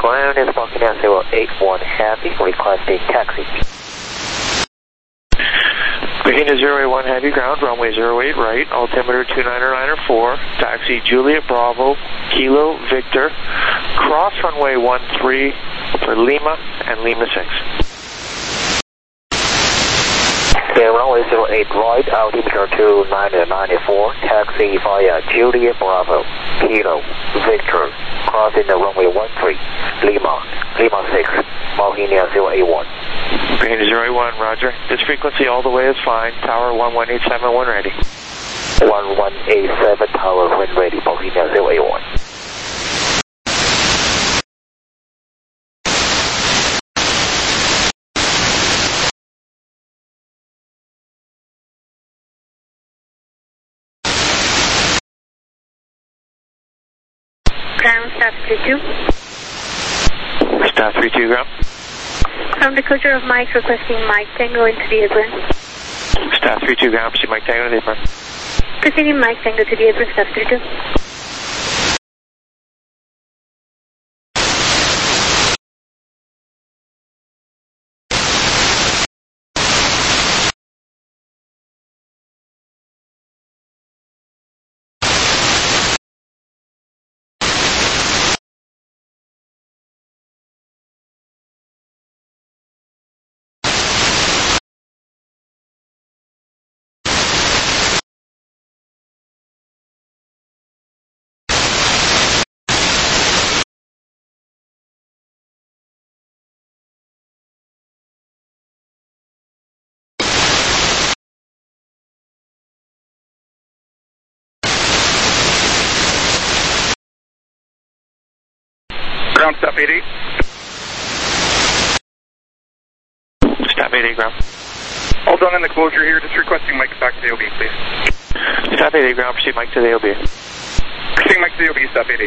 ground is Machina 081 Heavy, requesting taxi. Machina 081 Heavy, ground, runway 08 right, altimeter 299er4, taxi Juliet Bravo, Kilo Victor, cross runway 13 for Lima and Lima 6. Yeah, runway 08 right, altimeter 299er4, taxi via Juliet Bravo, Kilo Victor, crossing the runway 13, Lima 6, Machina 081. Machina 081, roger. This frequency all the way is fine. Tower 11871 ready. 1187, tower when ready, Machina 081. Ground staff 32. Staff 32, ground. From the closure of Mike, requesting Mike Tango into the apron. Staff 32, ground, proceed Mike Tango to the apron. Proceeding Mike Tango to the apron, staff 32. Ground staff 88. Staff 88, ground. All done in the closure here, just requesting Mike back to the OB, please. Staff 88, ground, proceed Mike to the OB. Proceeding Mike to the OB, staff 88.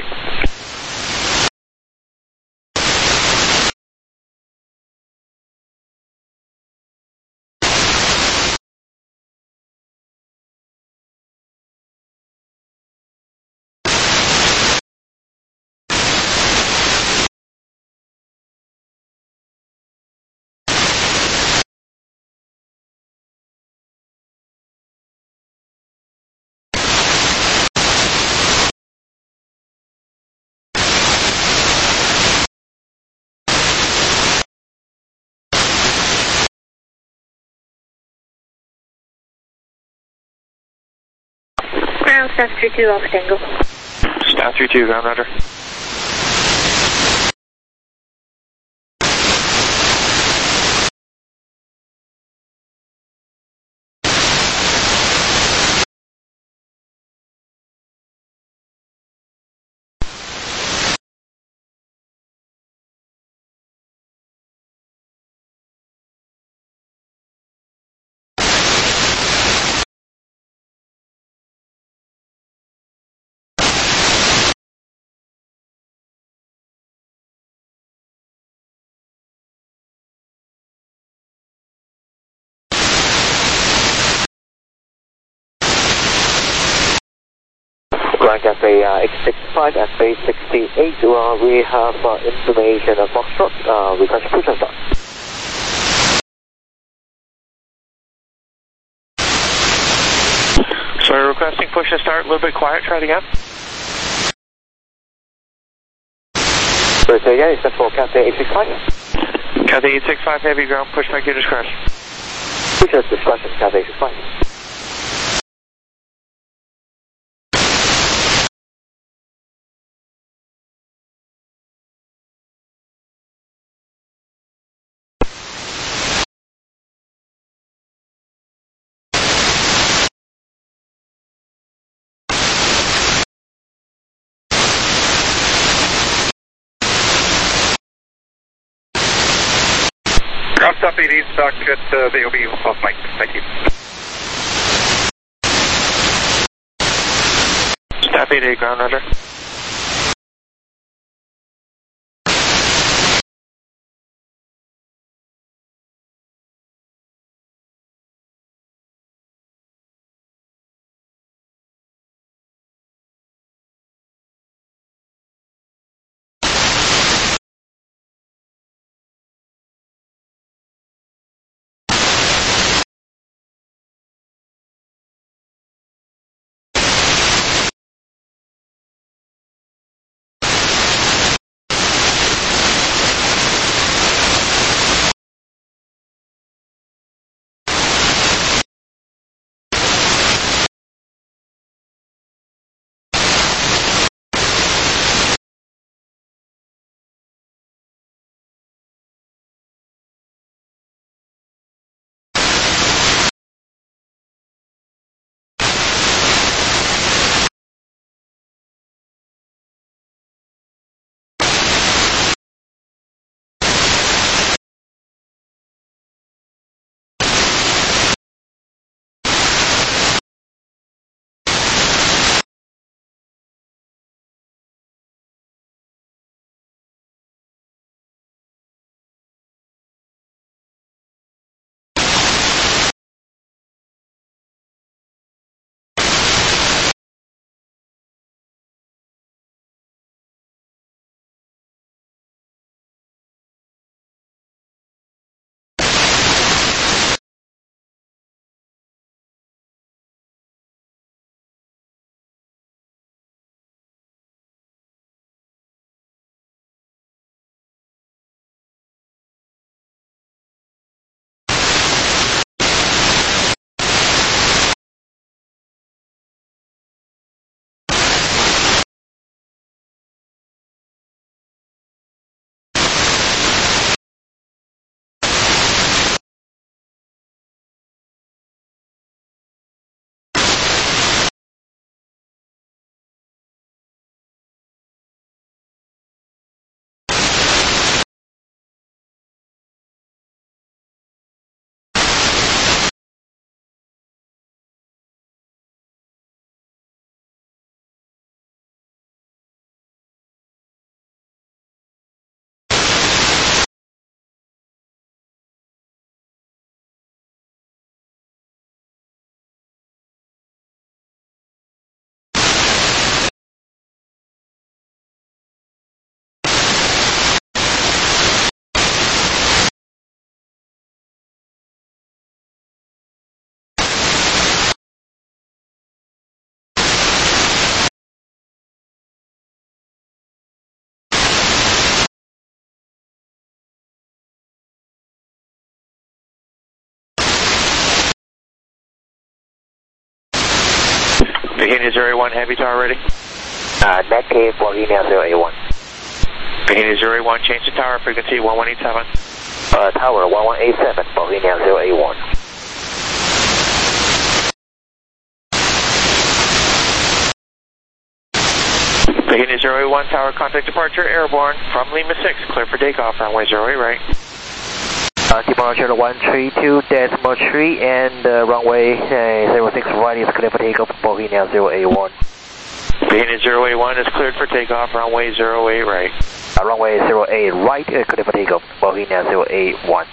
Ground staff 32 off Tango. Staff 32, ground, roger. Ground Cafe 865 at base 68, we have information of Foxtrot, request push and start. Sorry, requesting push and start, a little bit quiet, try it again. So say again, is that for Cafe 865? Cafe 865, heavy ground, push back your discretion. Push and discretion, Cafe 865. Ground staff 88, back at the OB off Mike. Thank you. Staff 88, ground, roger. Bohemia 081, Heavy Tower ready. Negative, Bohemia 081. Bohemia 081, change the tower, frequency 1187. Tower 1187, Bohemia 081. Bohemia 081, tower contact departure, airborne from Lima 6, clear for takeoff, runway 08 right. Departure 132.3 and runway 06 right is clear for takeoff, Bohemia 081. Bohemia 081 is cleared for takeoff, runway 08 right. Runway 08 right, clear for takeoff, Bohemia 081.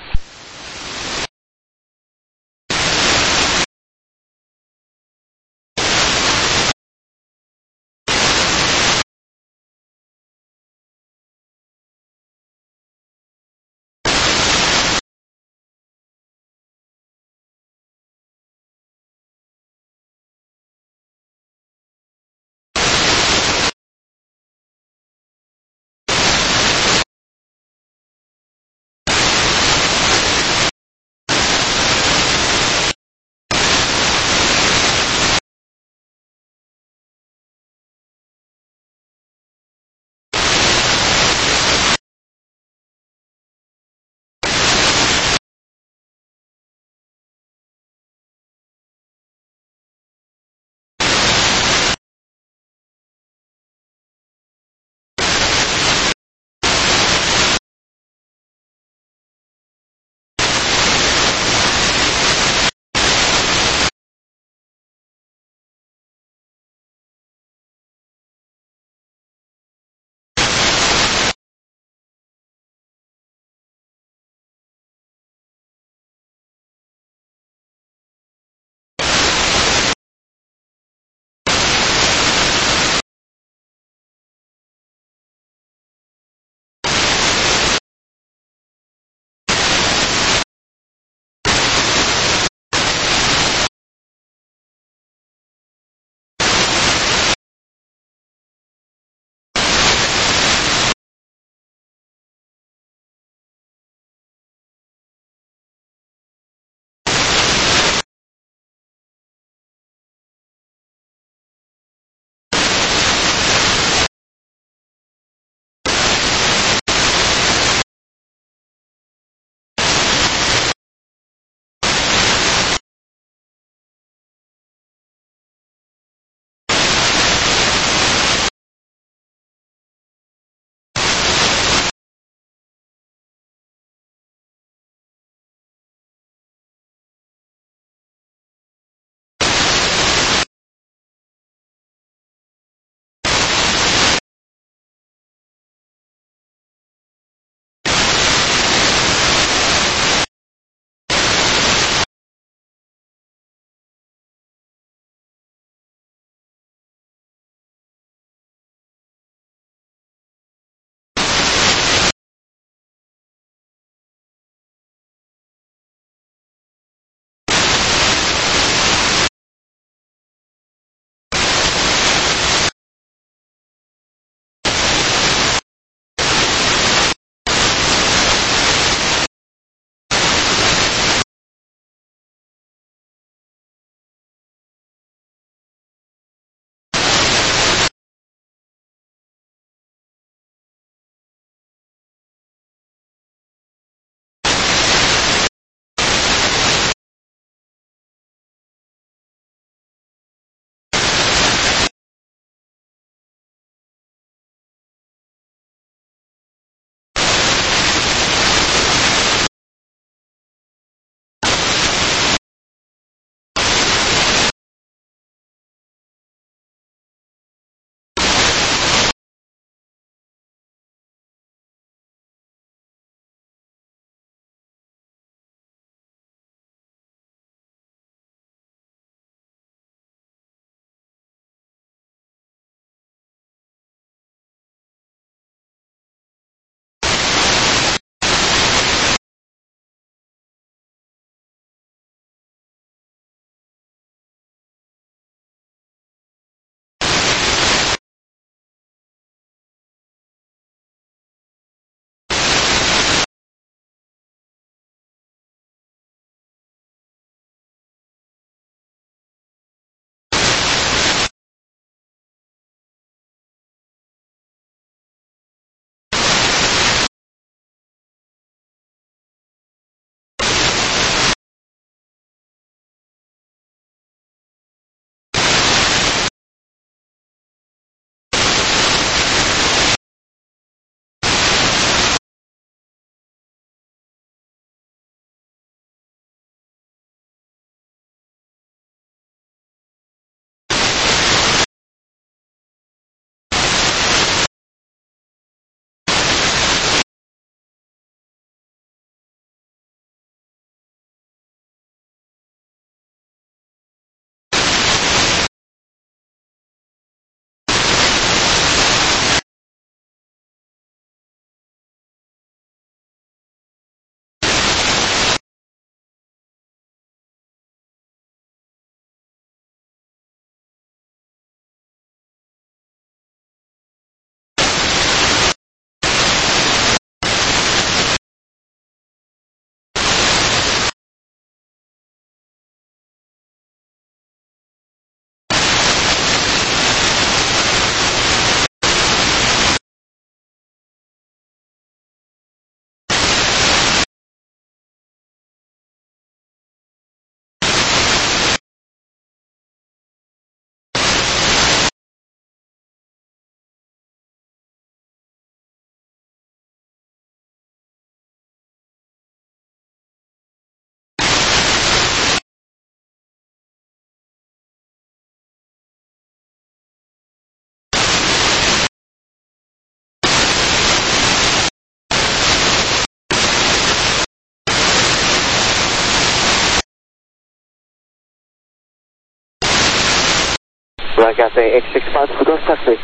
Right, Cathay 865, request taxi.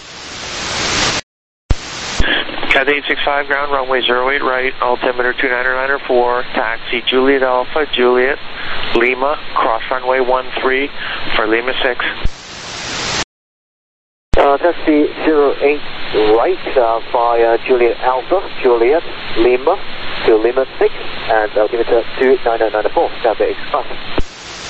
Cathay 865, ground runway 08 right, altimeter 2994, taxi Juliet Alpha, Juliet, Lima, cross runway 13 for Lima 6. Taxi 08 right via Juliet Alpha, Juliet, Lima to Lima 6 and altimeter 2994, Cathay 865.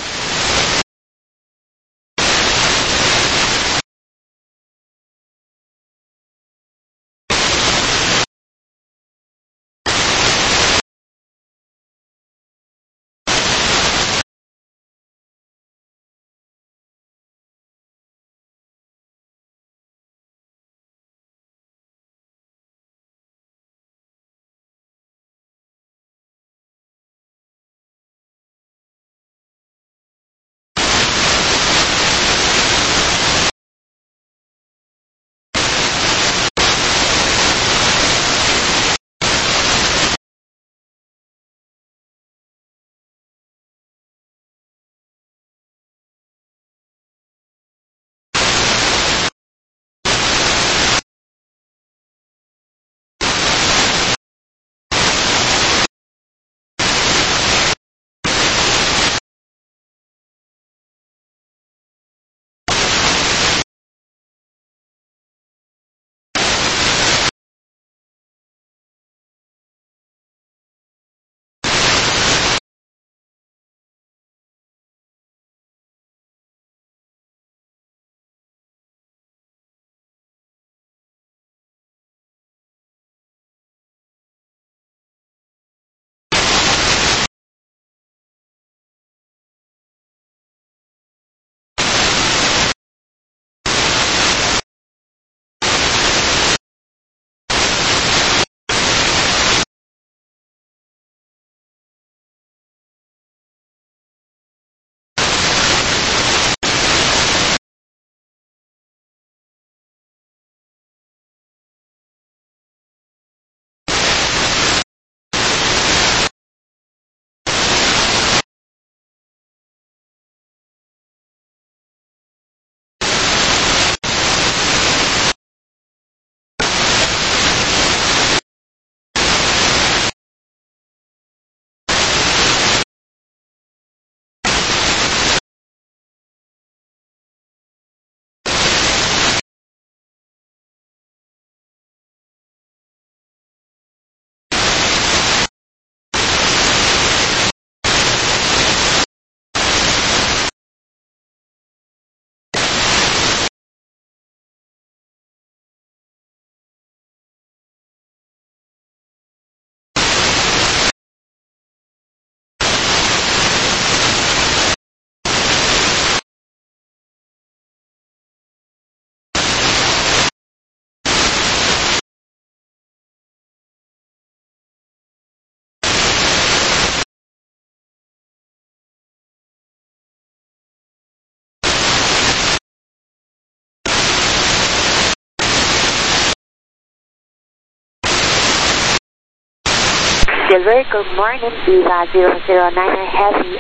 Very good morning, Viva 009 Heavy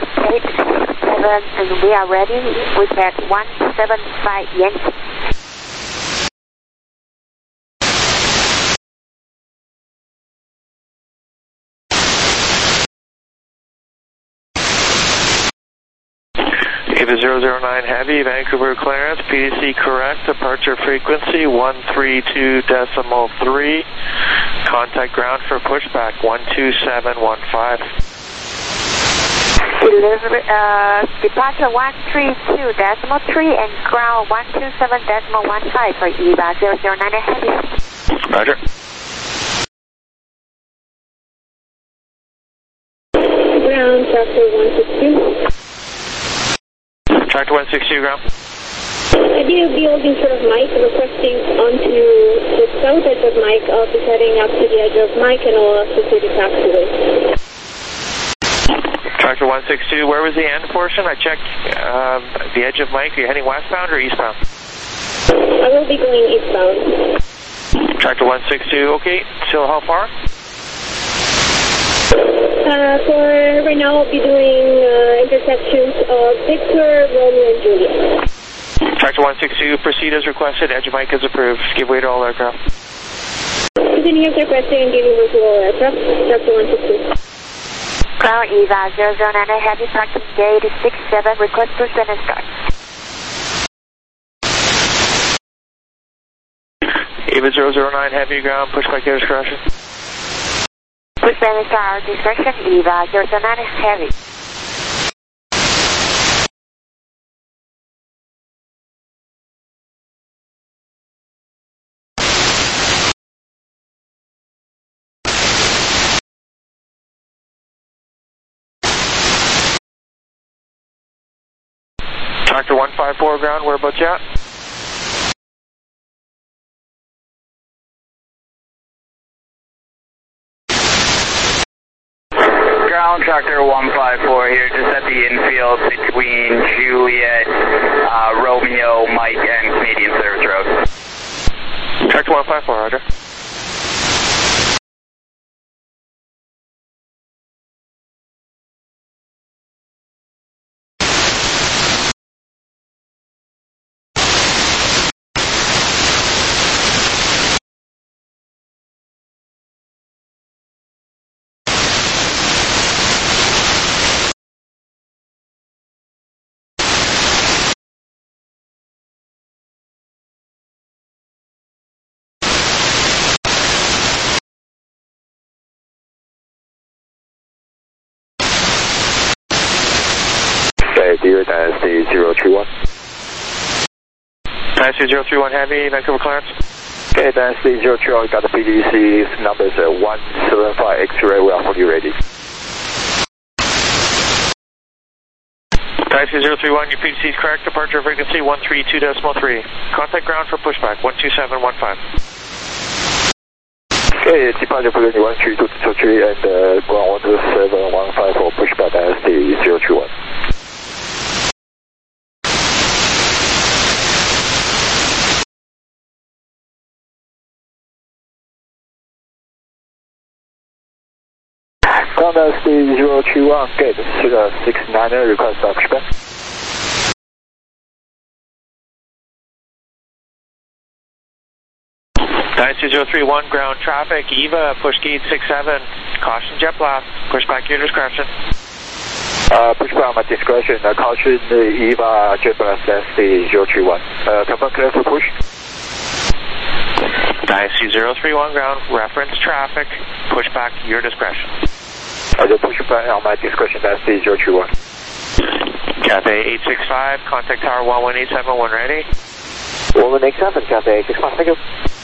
887, and we are ready. We had 175 Yankee. Ava 009 Heavy, Vancouver clearance, PDC correct, departure frequency 132.3, contact ground for pushback 12715. Departure 132.3 and ground 127.15 for Eva 009 Heavy. Roger. Ground, tractor 162. Tractor 162, ground. Idea building sort of Mike, requesting onto the south edge of Mike. I'll be heading up to the edge of Mike and I'll also to the taxiway. Tractor 162, where was the end portion? I checked the edge of Mike. Are you heading westbound or eastbound? I will be going eastbound. Tractor 162, okay. So how far? For right now, I'll be doing intersections of Victor, Romeo, and Juliet. Tractor 162, proceed as requested. Edge of Mike is approved. Give way to all aircraft. Continue as requested and give way to all aircraft. Tractor 162. Ground EVA 009 Heavy parking gate 67, request pushback and start. EVA 009 Heavy ground, pushback your discretion. Pushback and start, discretion EVA 009 Heavy. Tractor 154 ground, whereabouts you at? Ground Tractor 154 here, just at the infield between Juliet, Romeo, Mike, and Canadian Service Road. Tractor 154, roger. Deer Dynasty 031. Dynasty 031 Heavy, Vancouver clearance. Okay, Dynasty 031, got the PDC numbers 175 X-ray, we are fully ready. Dynasty 031, your PDC is correct, departure frequency 132.3. Contact ground for pushback 12715. Okay, departure frequency 132.3 and ground 12715 for pushback Dynasty 031. Ground Dynasty 031, gate 69er, request pushback. Dynasty 031, ground traffic, EVA, push gate 67, caution jet blast, pushback your discretion. Pushback my discretion, caution EVA, jet blast Dynasty 031. Confirm clear for push. Dynasty 031, ground, reference traffic, pushback your discretion. The pushback on my discretion, Dynasty 031. Cathay 865, contact tower 11871 ready. 1187, Cathay 865, thank you.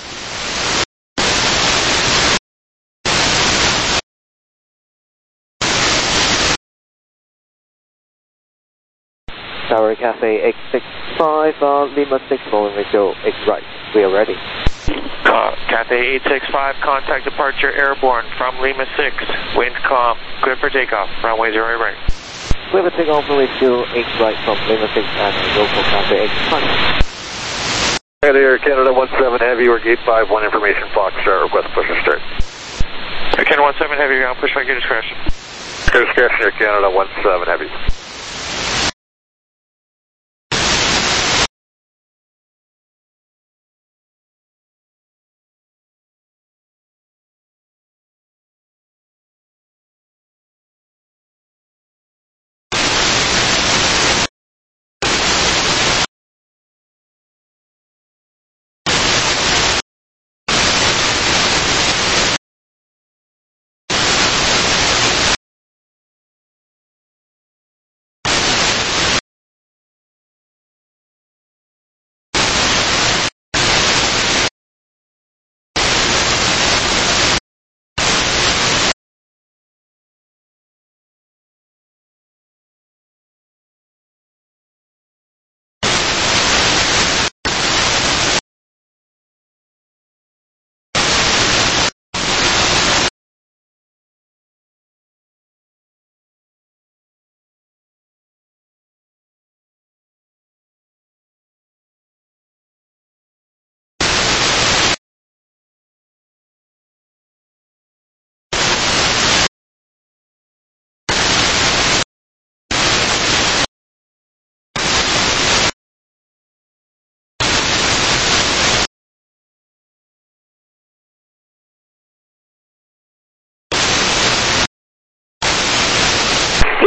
Tower Cathay 865, Lima 6, following radio, X right, we are ready. Cathay 865, contact departure airborne from Lima 6, wind calm, good for takeoff, runway 0 right. We have a takeoff runway 0 X right from Lima 6 and local Cathay 865. Air Canada 17 Heavy, we're gate 51 information Fox, request push and start. Air Canada 17 Heavy, ground, pushback your discretion. Your discretion, Air Canada 17 Heavy.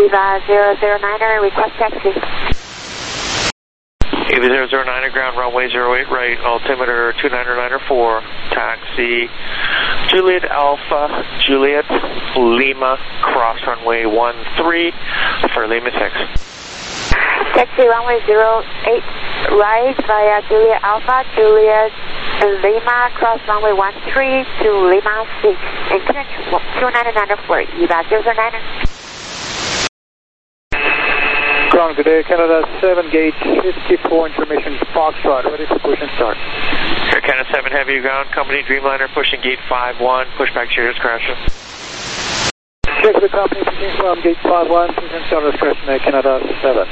Eva 009er, request taxi. Eva 009er, ground runway 08 right, altimeter 299er4, taxi Juliet Alpha, Juliet Lima, cross runway 13 for Lima 6. Taxi runway 08 right via Juliet Alpha, Juliet Lima, cross runway 13 to Lima 6, and 299er4, Eva 009er. Ground, good day, Canada 7, gate 54, information Foxtrot, ready for push and start. Air Canada 7 Heavy ground, company Dreamliner pushing gate 51, pushback Cheers crashing. Check the company pushing from gate 51, push and start is crashing at Canada 7.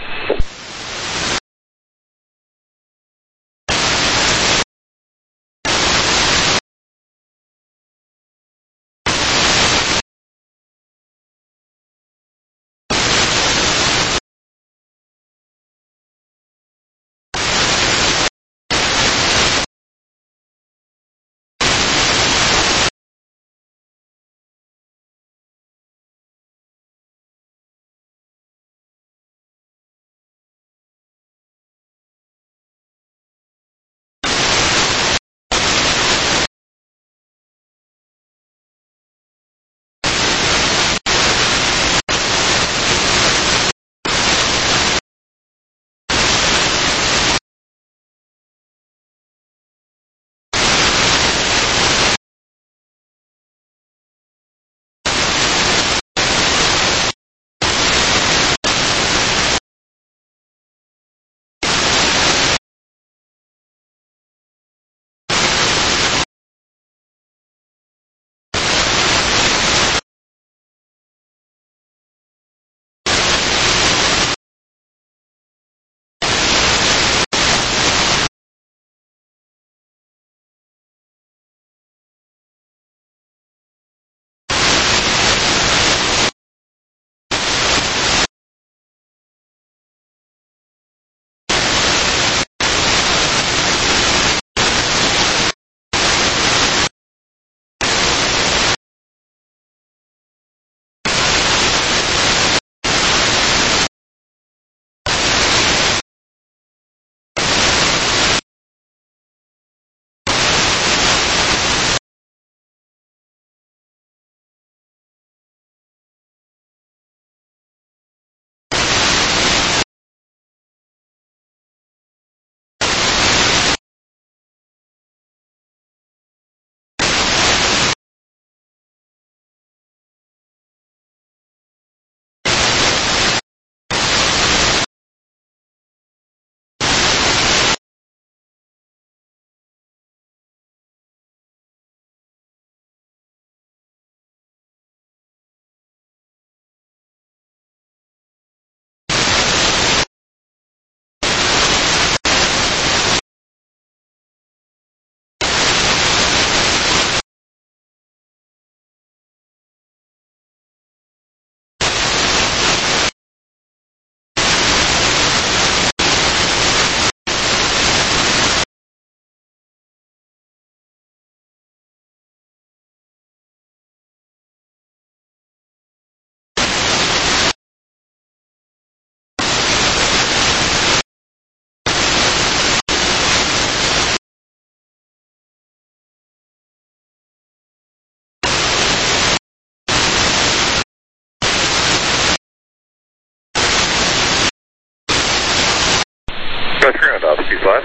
That's ground off, C5.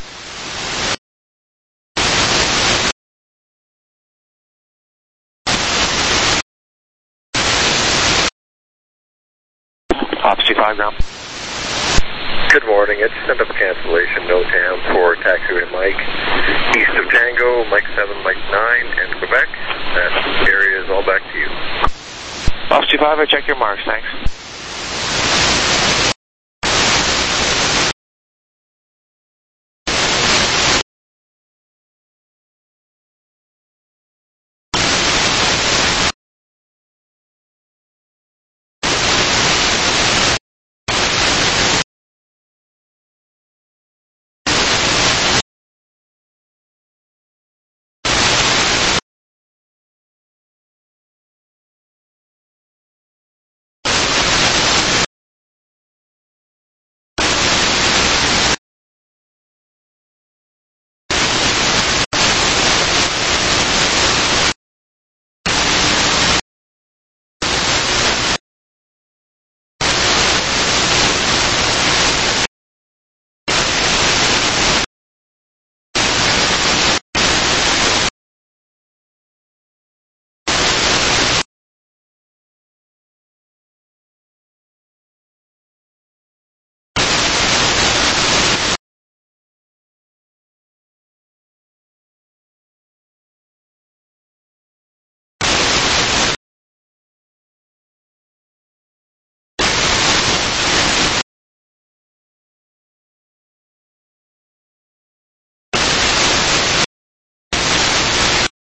Officer 5 ground. Good morning, it's sent up a cancellation, NOTAM for taxiway Mike, east of Tango, Mike 7, Mike 9, and Quebec. That area is all back to you. Officer 5, I check your marks, thanks.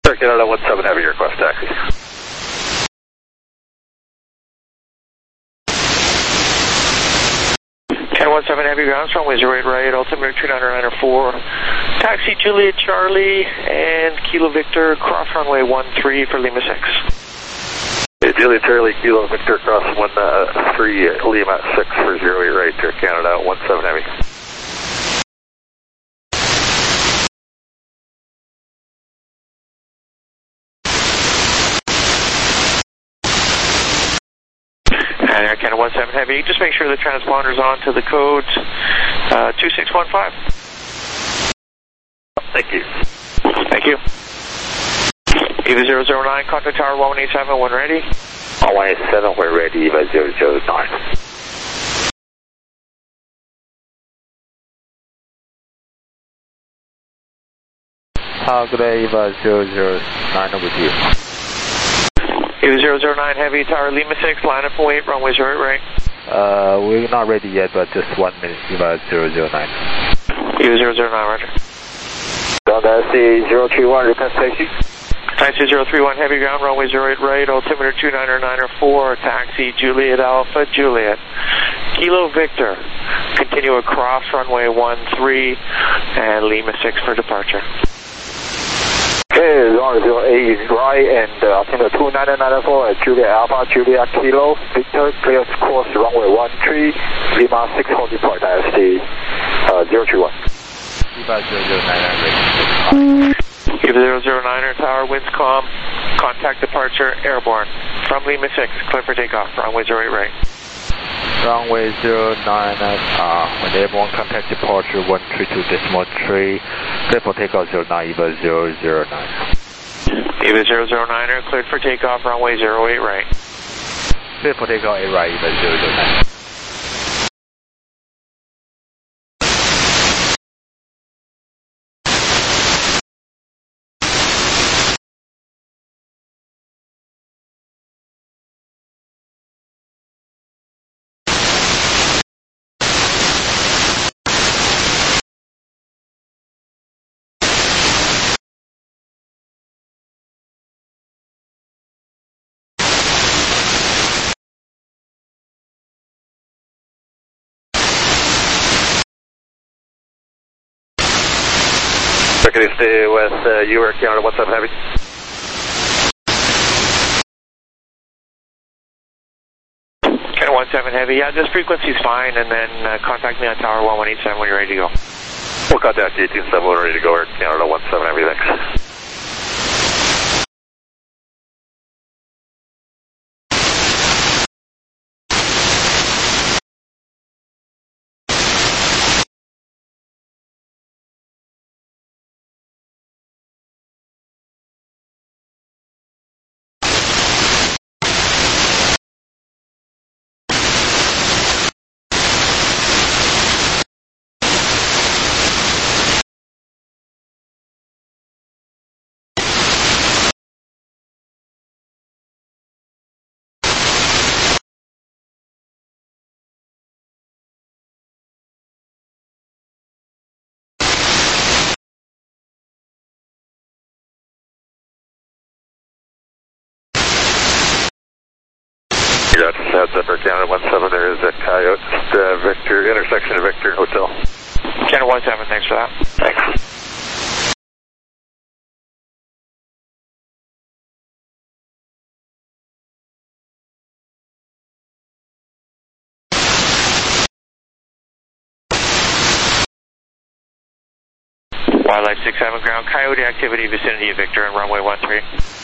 Sir, Canada 17 Heavy, request taxi. Canada 17 Heavy, ground, runway 08 right, altimeter 29904. Taxi Juliet Charlie and Kilo Victor, cross runway 13 for Lima 6. Juliet Charlie, Kilo Victor, cross 13 Lima 6 for 08 right to Canada 17 Heavy. And Air Canada 17 Heavy, just make sure the transponder's on to the code 2615. Thank you. Thank you. EVA 009, contact tower 1187 when ready. 1187, we're ready, EVA 009. Good day, EVA 009 with you. EVA 009 Heavy, tower Lima 6, line up and wait, runway 08 right. We're not ready yet, but just 1 minute, EVA 009. EVA 009, roger. Taxi 031, request taxi. Taxi 031 Heavy, ground, runway 08 right, altimeter 29904, taxi Juliet Alpha, Juliet. Kilo Victor, continue across runway 13 and Lima 6 for departure. Okay, runway 08 right and altimeter 29994 at Juliet Alpha, Juliet Kilo Victor, clear course runway 13, Lima 6 hold depart, IST 031. EVA 009 EVA 009er, tower, winds calm, contact departure, airborne. From Lima 6, clear for takeoff, runway 08 right. Runway 09, when airborne, contact departure 132.3, clear for takeoff 09, EVA 009. EVA 009er, cleared for takeoff, runway 08 right. Clear for takeoff 8 right, EVA 009. Can you stay with you or Canada 17 Heavy? Canada 17 Heavy, yeah, this frequency's fine, and then contact me on tower 1187 when you're ready to go. We'll contact you 187 when we're ready to go, Air Canada 17 Heavy, thanks. Heads up, Air Canada 17, there is a Coyote Victor, intersection of Victor Hotel. Canada 17, thanks for that. Thanks. Wildlife 67 ground, Coyote activity vicinity of Victor and runway 13.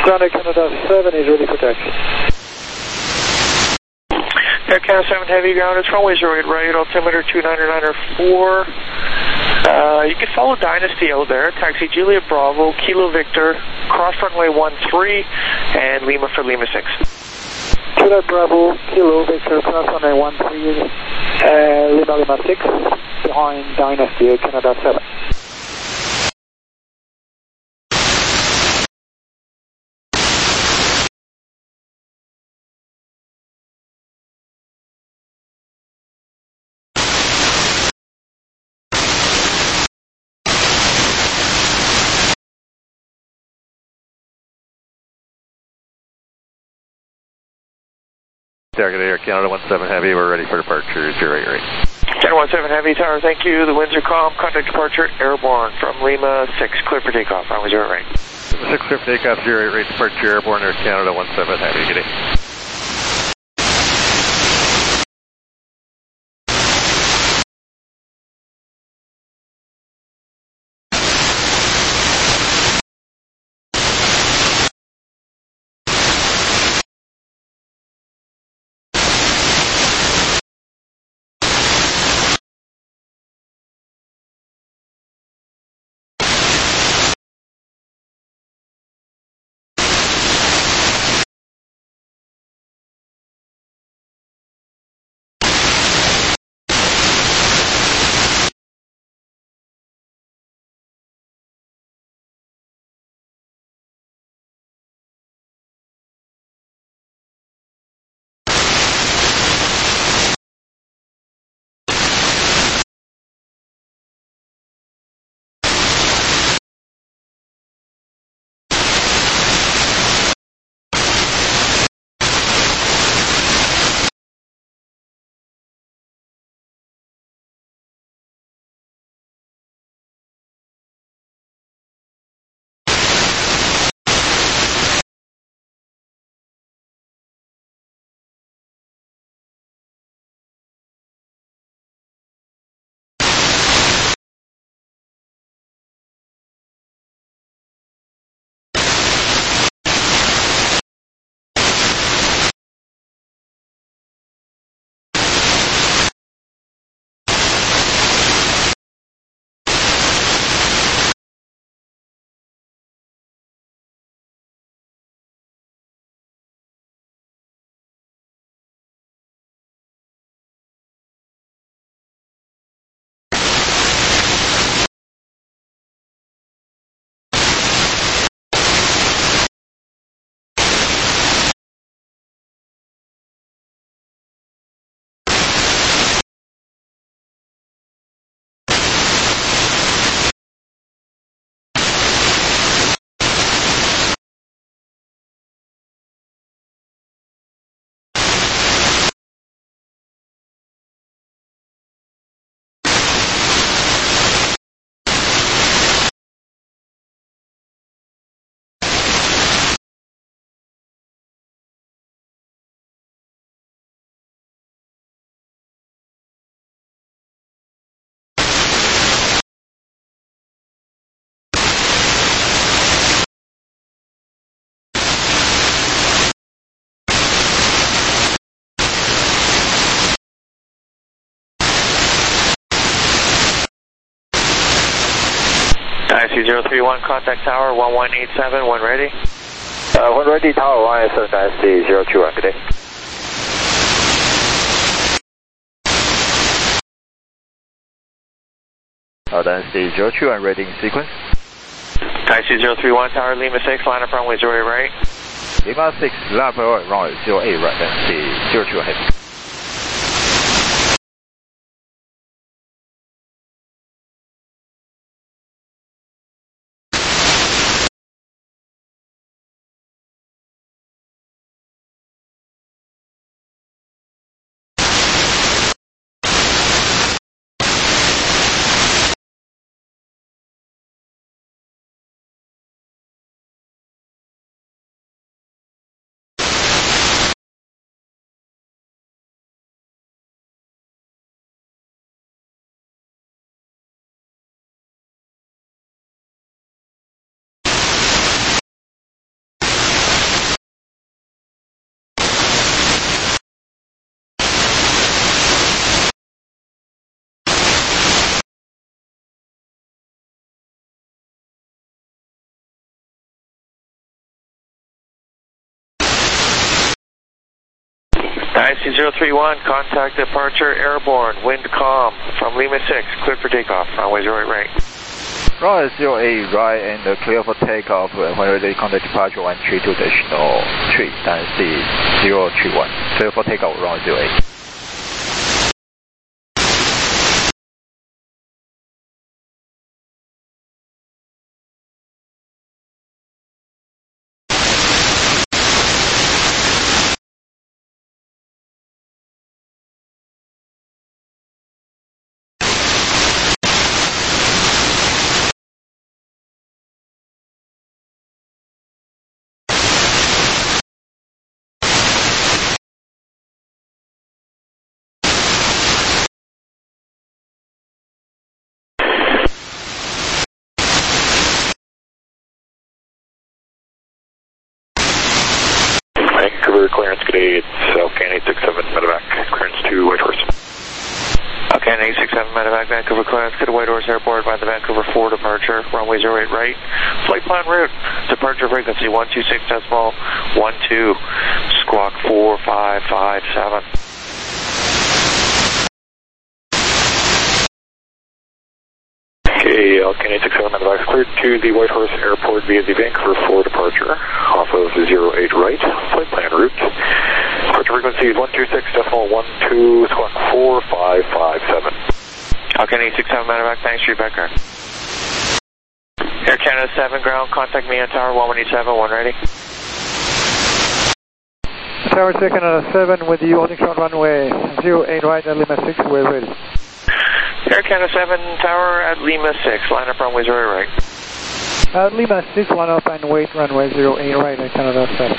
Ground Air Canada 7 is ready for taxi. Air Canada 7 Heavy ground, it's runway 08 right, altimeter 2994. You can follow Dynasty out there, taxi Juliet Bravo, Kilo Victor, cross runway 13, and Lima for Lima 6. Juliet Bravo, Kilo Victor, cross runway 13, Lima 6, behind Dynasty, Air Canada 7. Target Air Canada 17 Heavy, we're ready for departure, 08 right. Canada 17 Heavy, tower, thank you. The winds are calm. Contact departure, airborne from Lima 6, clear for takeoff, runway 08 right. 6 clear for takeoff, 08 right, departure, airborne, Air Canada 17 Heavy, good day. IC031, contact tower 1187, when ready. When ready, tower 187, Dynasty 021, good day. Dynasty 02, ready in sequence. IC031, tower Lima 6, line up runway 08 right. Lima 6, line up runway 08 right, Dynasty 02 heavy. IC031, contact departure airborne, wind calm from Lima 6, clear for takeoff, runway 08 right. Runway 08 right and clear for takeoff when ready contact departure 132.3, Dynasty 031, clear for takeoff, runway 08. Vancouver clearance today, it's Alcan 867 medevac, clearance to Whitehorse. Alcan 867 medevac, Vancouver clearance, go to Whitehorse Airport by the Vancouver 4 departure, runway 08 right, flight plan route, departure frequency 126.12, squawk 4557. Okay, Alcan 867 medevac cleared to the Whitehorse Airport via the Vancouver 4 departure off of 08 right, flight plan route. Departure frequency is 126.12, squawk 4557. Alcan 867 medevac, thanks, Street Becker. Air Canada 7 ground, contact me on tower 117, one ready. Tower Canada 7 with you, holding short runway 08 right at Lima 6, we're ready. Air Canada 7 tower at Lima 6, line up runway 08 right. Lima 6, line up and wait, runway 08 right at Canada 7.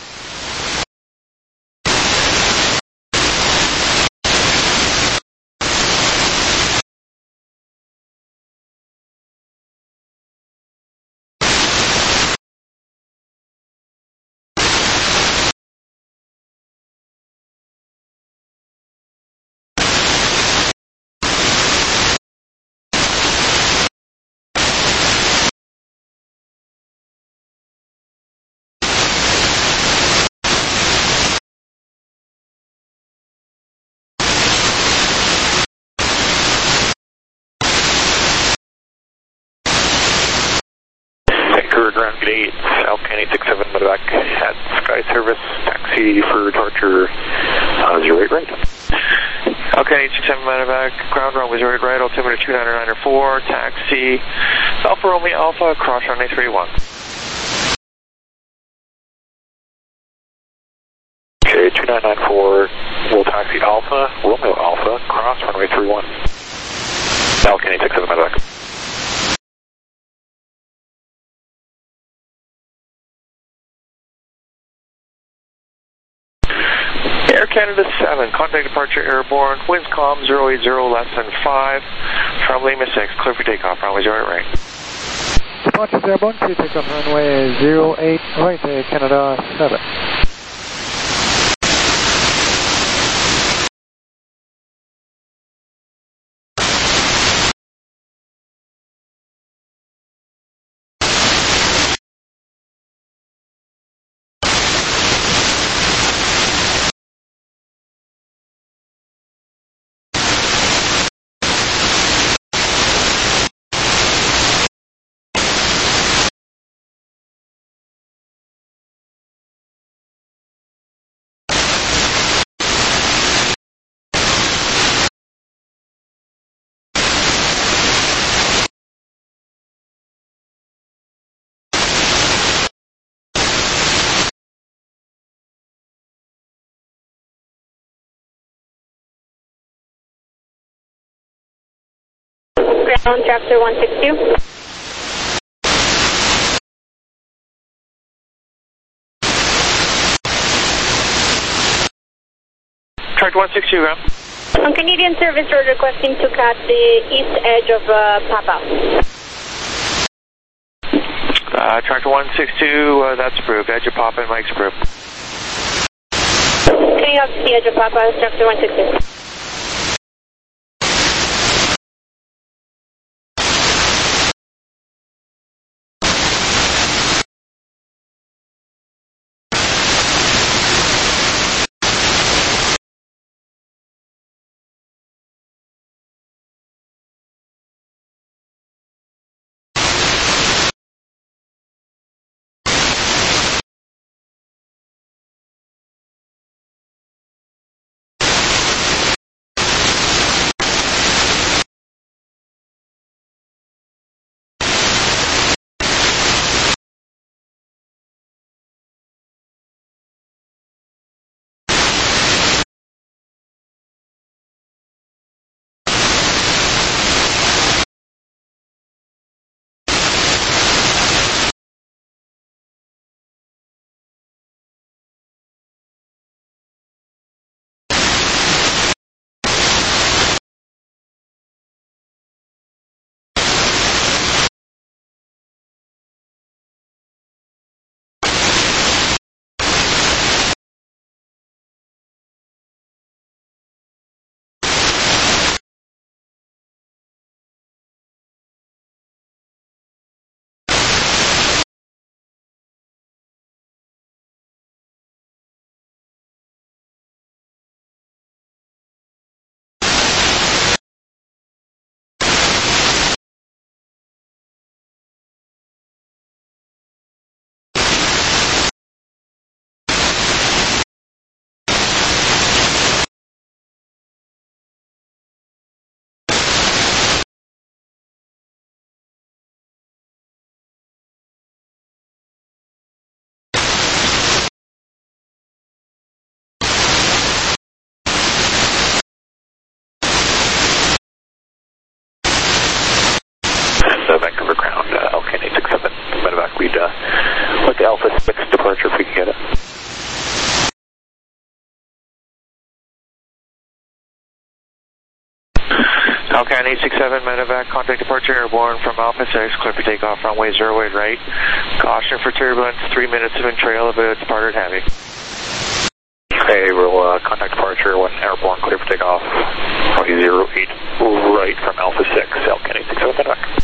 Vancouver ground gate, Alcan 867 medevac at Sky Service, taxi for departure 08 right. Okay, 867 medevac, ground runway 08 right, altimeter 2994, taxi, Alpha Romeo Alpha, cross runway 31. Okay, 2994, we'll taxi Alpha, Romeo Alpha, cross runway 31. Alcan 867 medevac. Air Canada 7, contact departure airborne, winds calm 080 less than 5, from Lima 6, clear for takeoff, runway 08 right. Departure airborne, clear takeoff runway 08 right at Canada 7. Ground chapter 162. Track 162, ground. On Canadian Service Road, requesting to cut the east edge of Papa. Track 162, that's approved. Edge of Papa and Mike's approved. Cutting off the edge of Papa, chapter 162. County 67, medevac, contact departure airborne from Alpha 6, clear for takeoff, runway 08 right. Caution for turbulence, 3 minutes of trail of a departed heavy. Okay, we'll contact departure when airborne, clear for takeoff, runway 08 right from Alpha 6, County 67, medevac.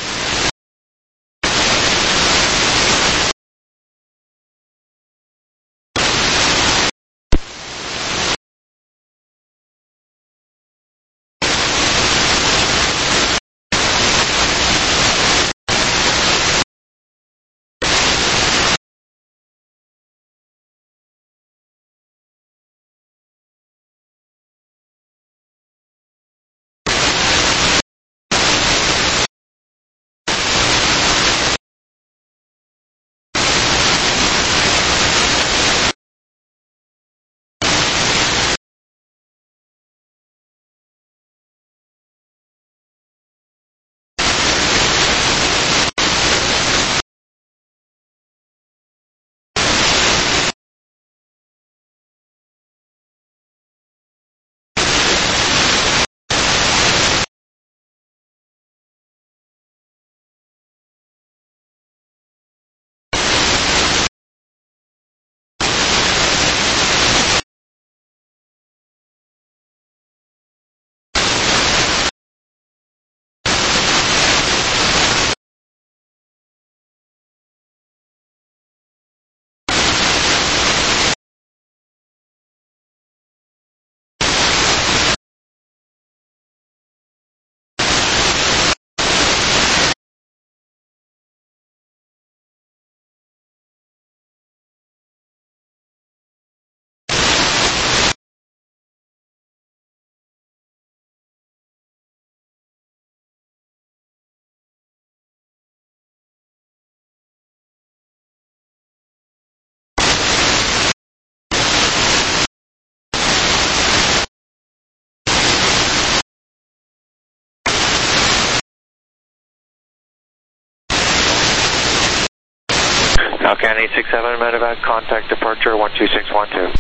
County 67, medevac, contact departure 12612.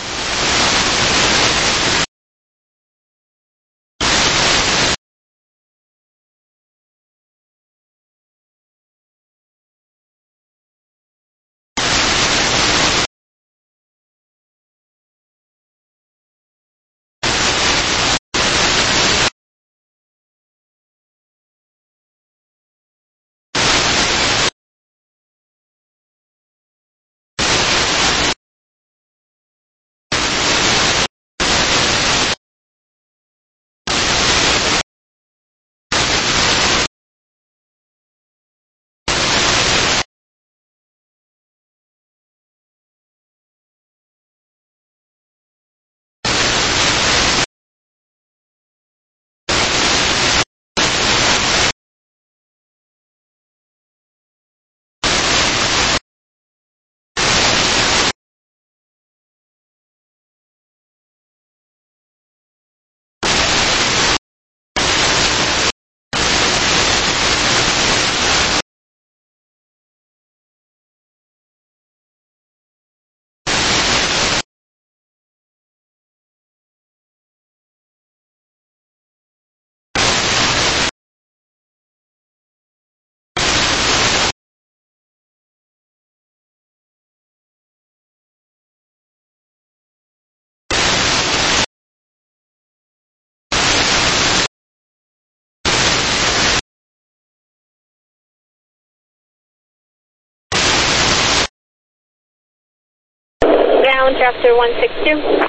Ground, Tractor 162.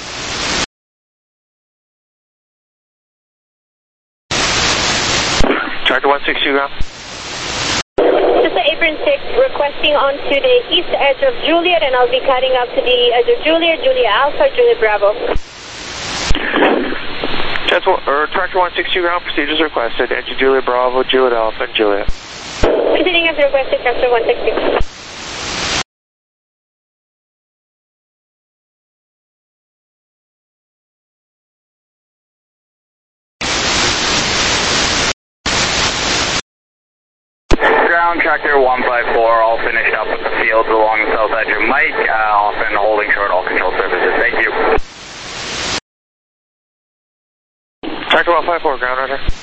Tractor 162, ground. This is Apron 6 requesting onto the east edge of Juliet, and I'll be cutting up to the edge of Juliet, Juliet Alpha, Juliet Bravo. Tractor 162, ground, procedures requested, edge of Juliet Bravo, Juliet Alpha, and Juliet. Proceeding as requested, Tractor 162. Ground, Tractor 154, all finished up with the fields along the south edge of Mike, off and holding short all control services. Thank you. Tractor 154, ground, roger.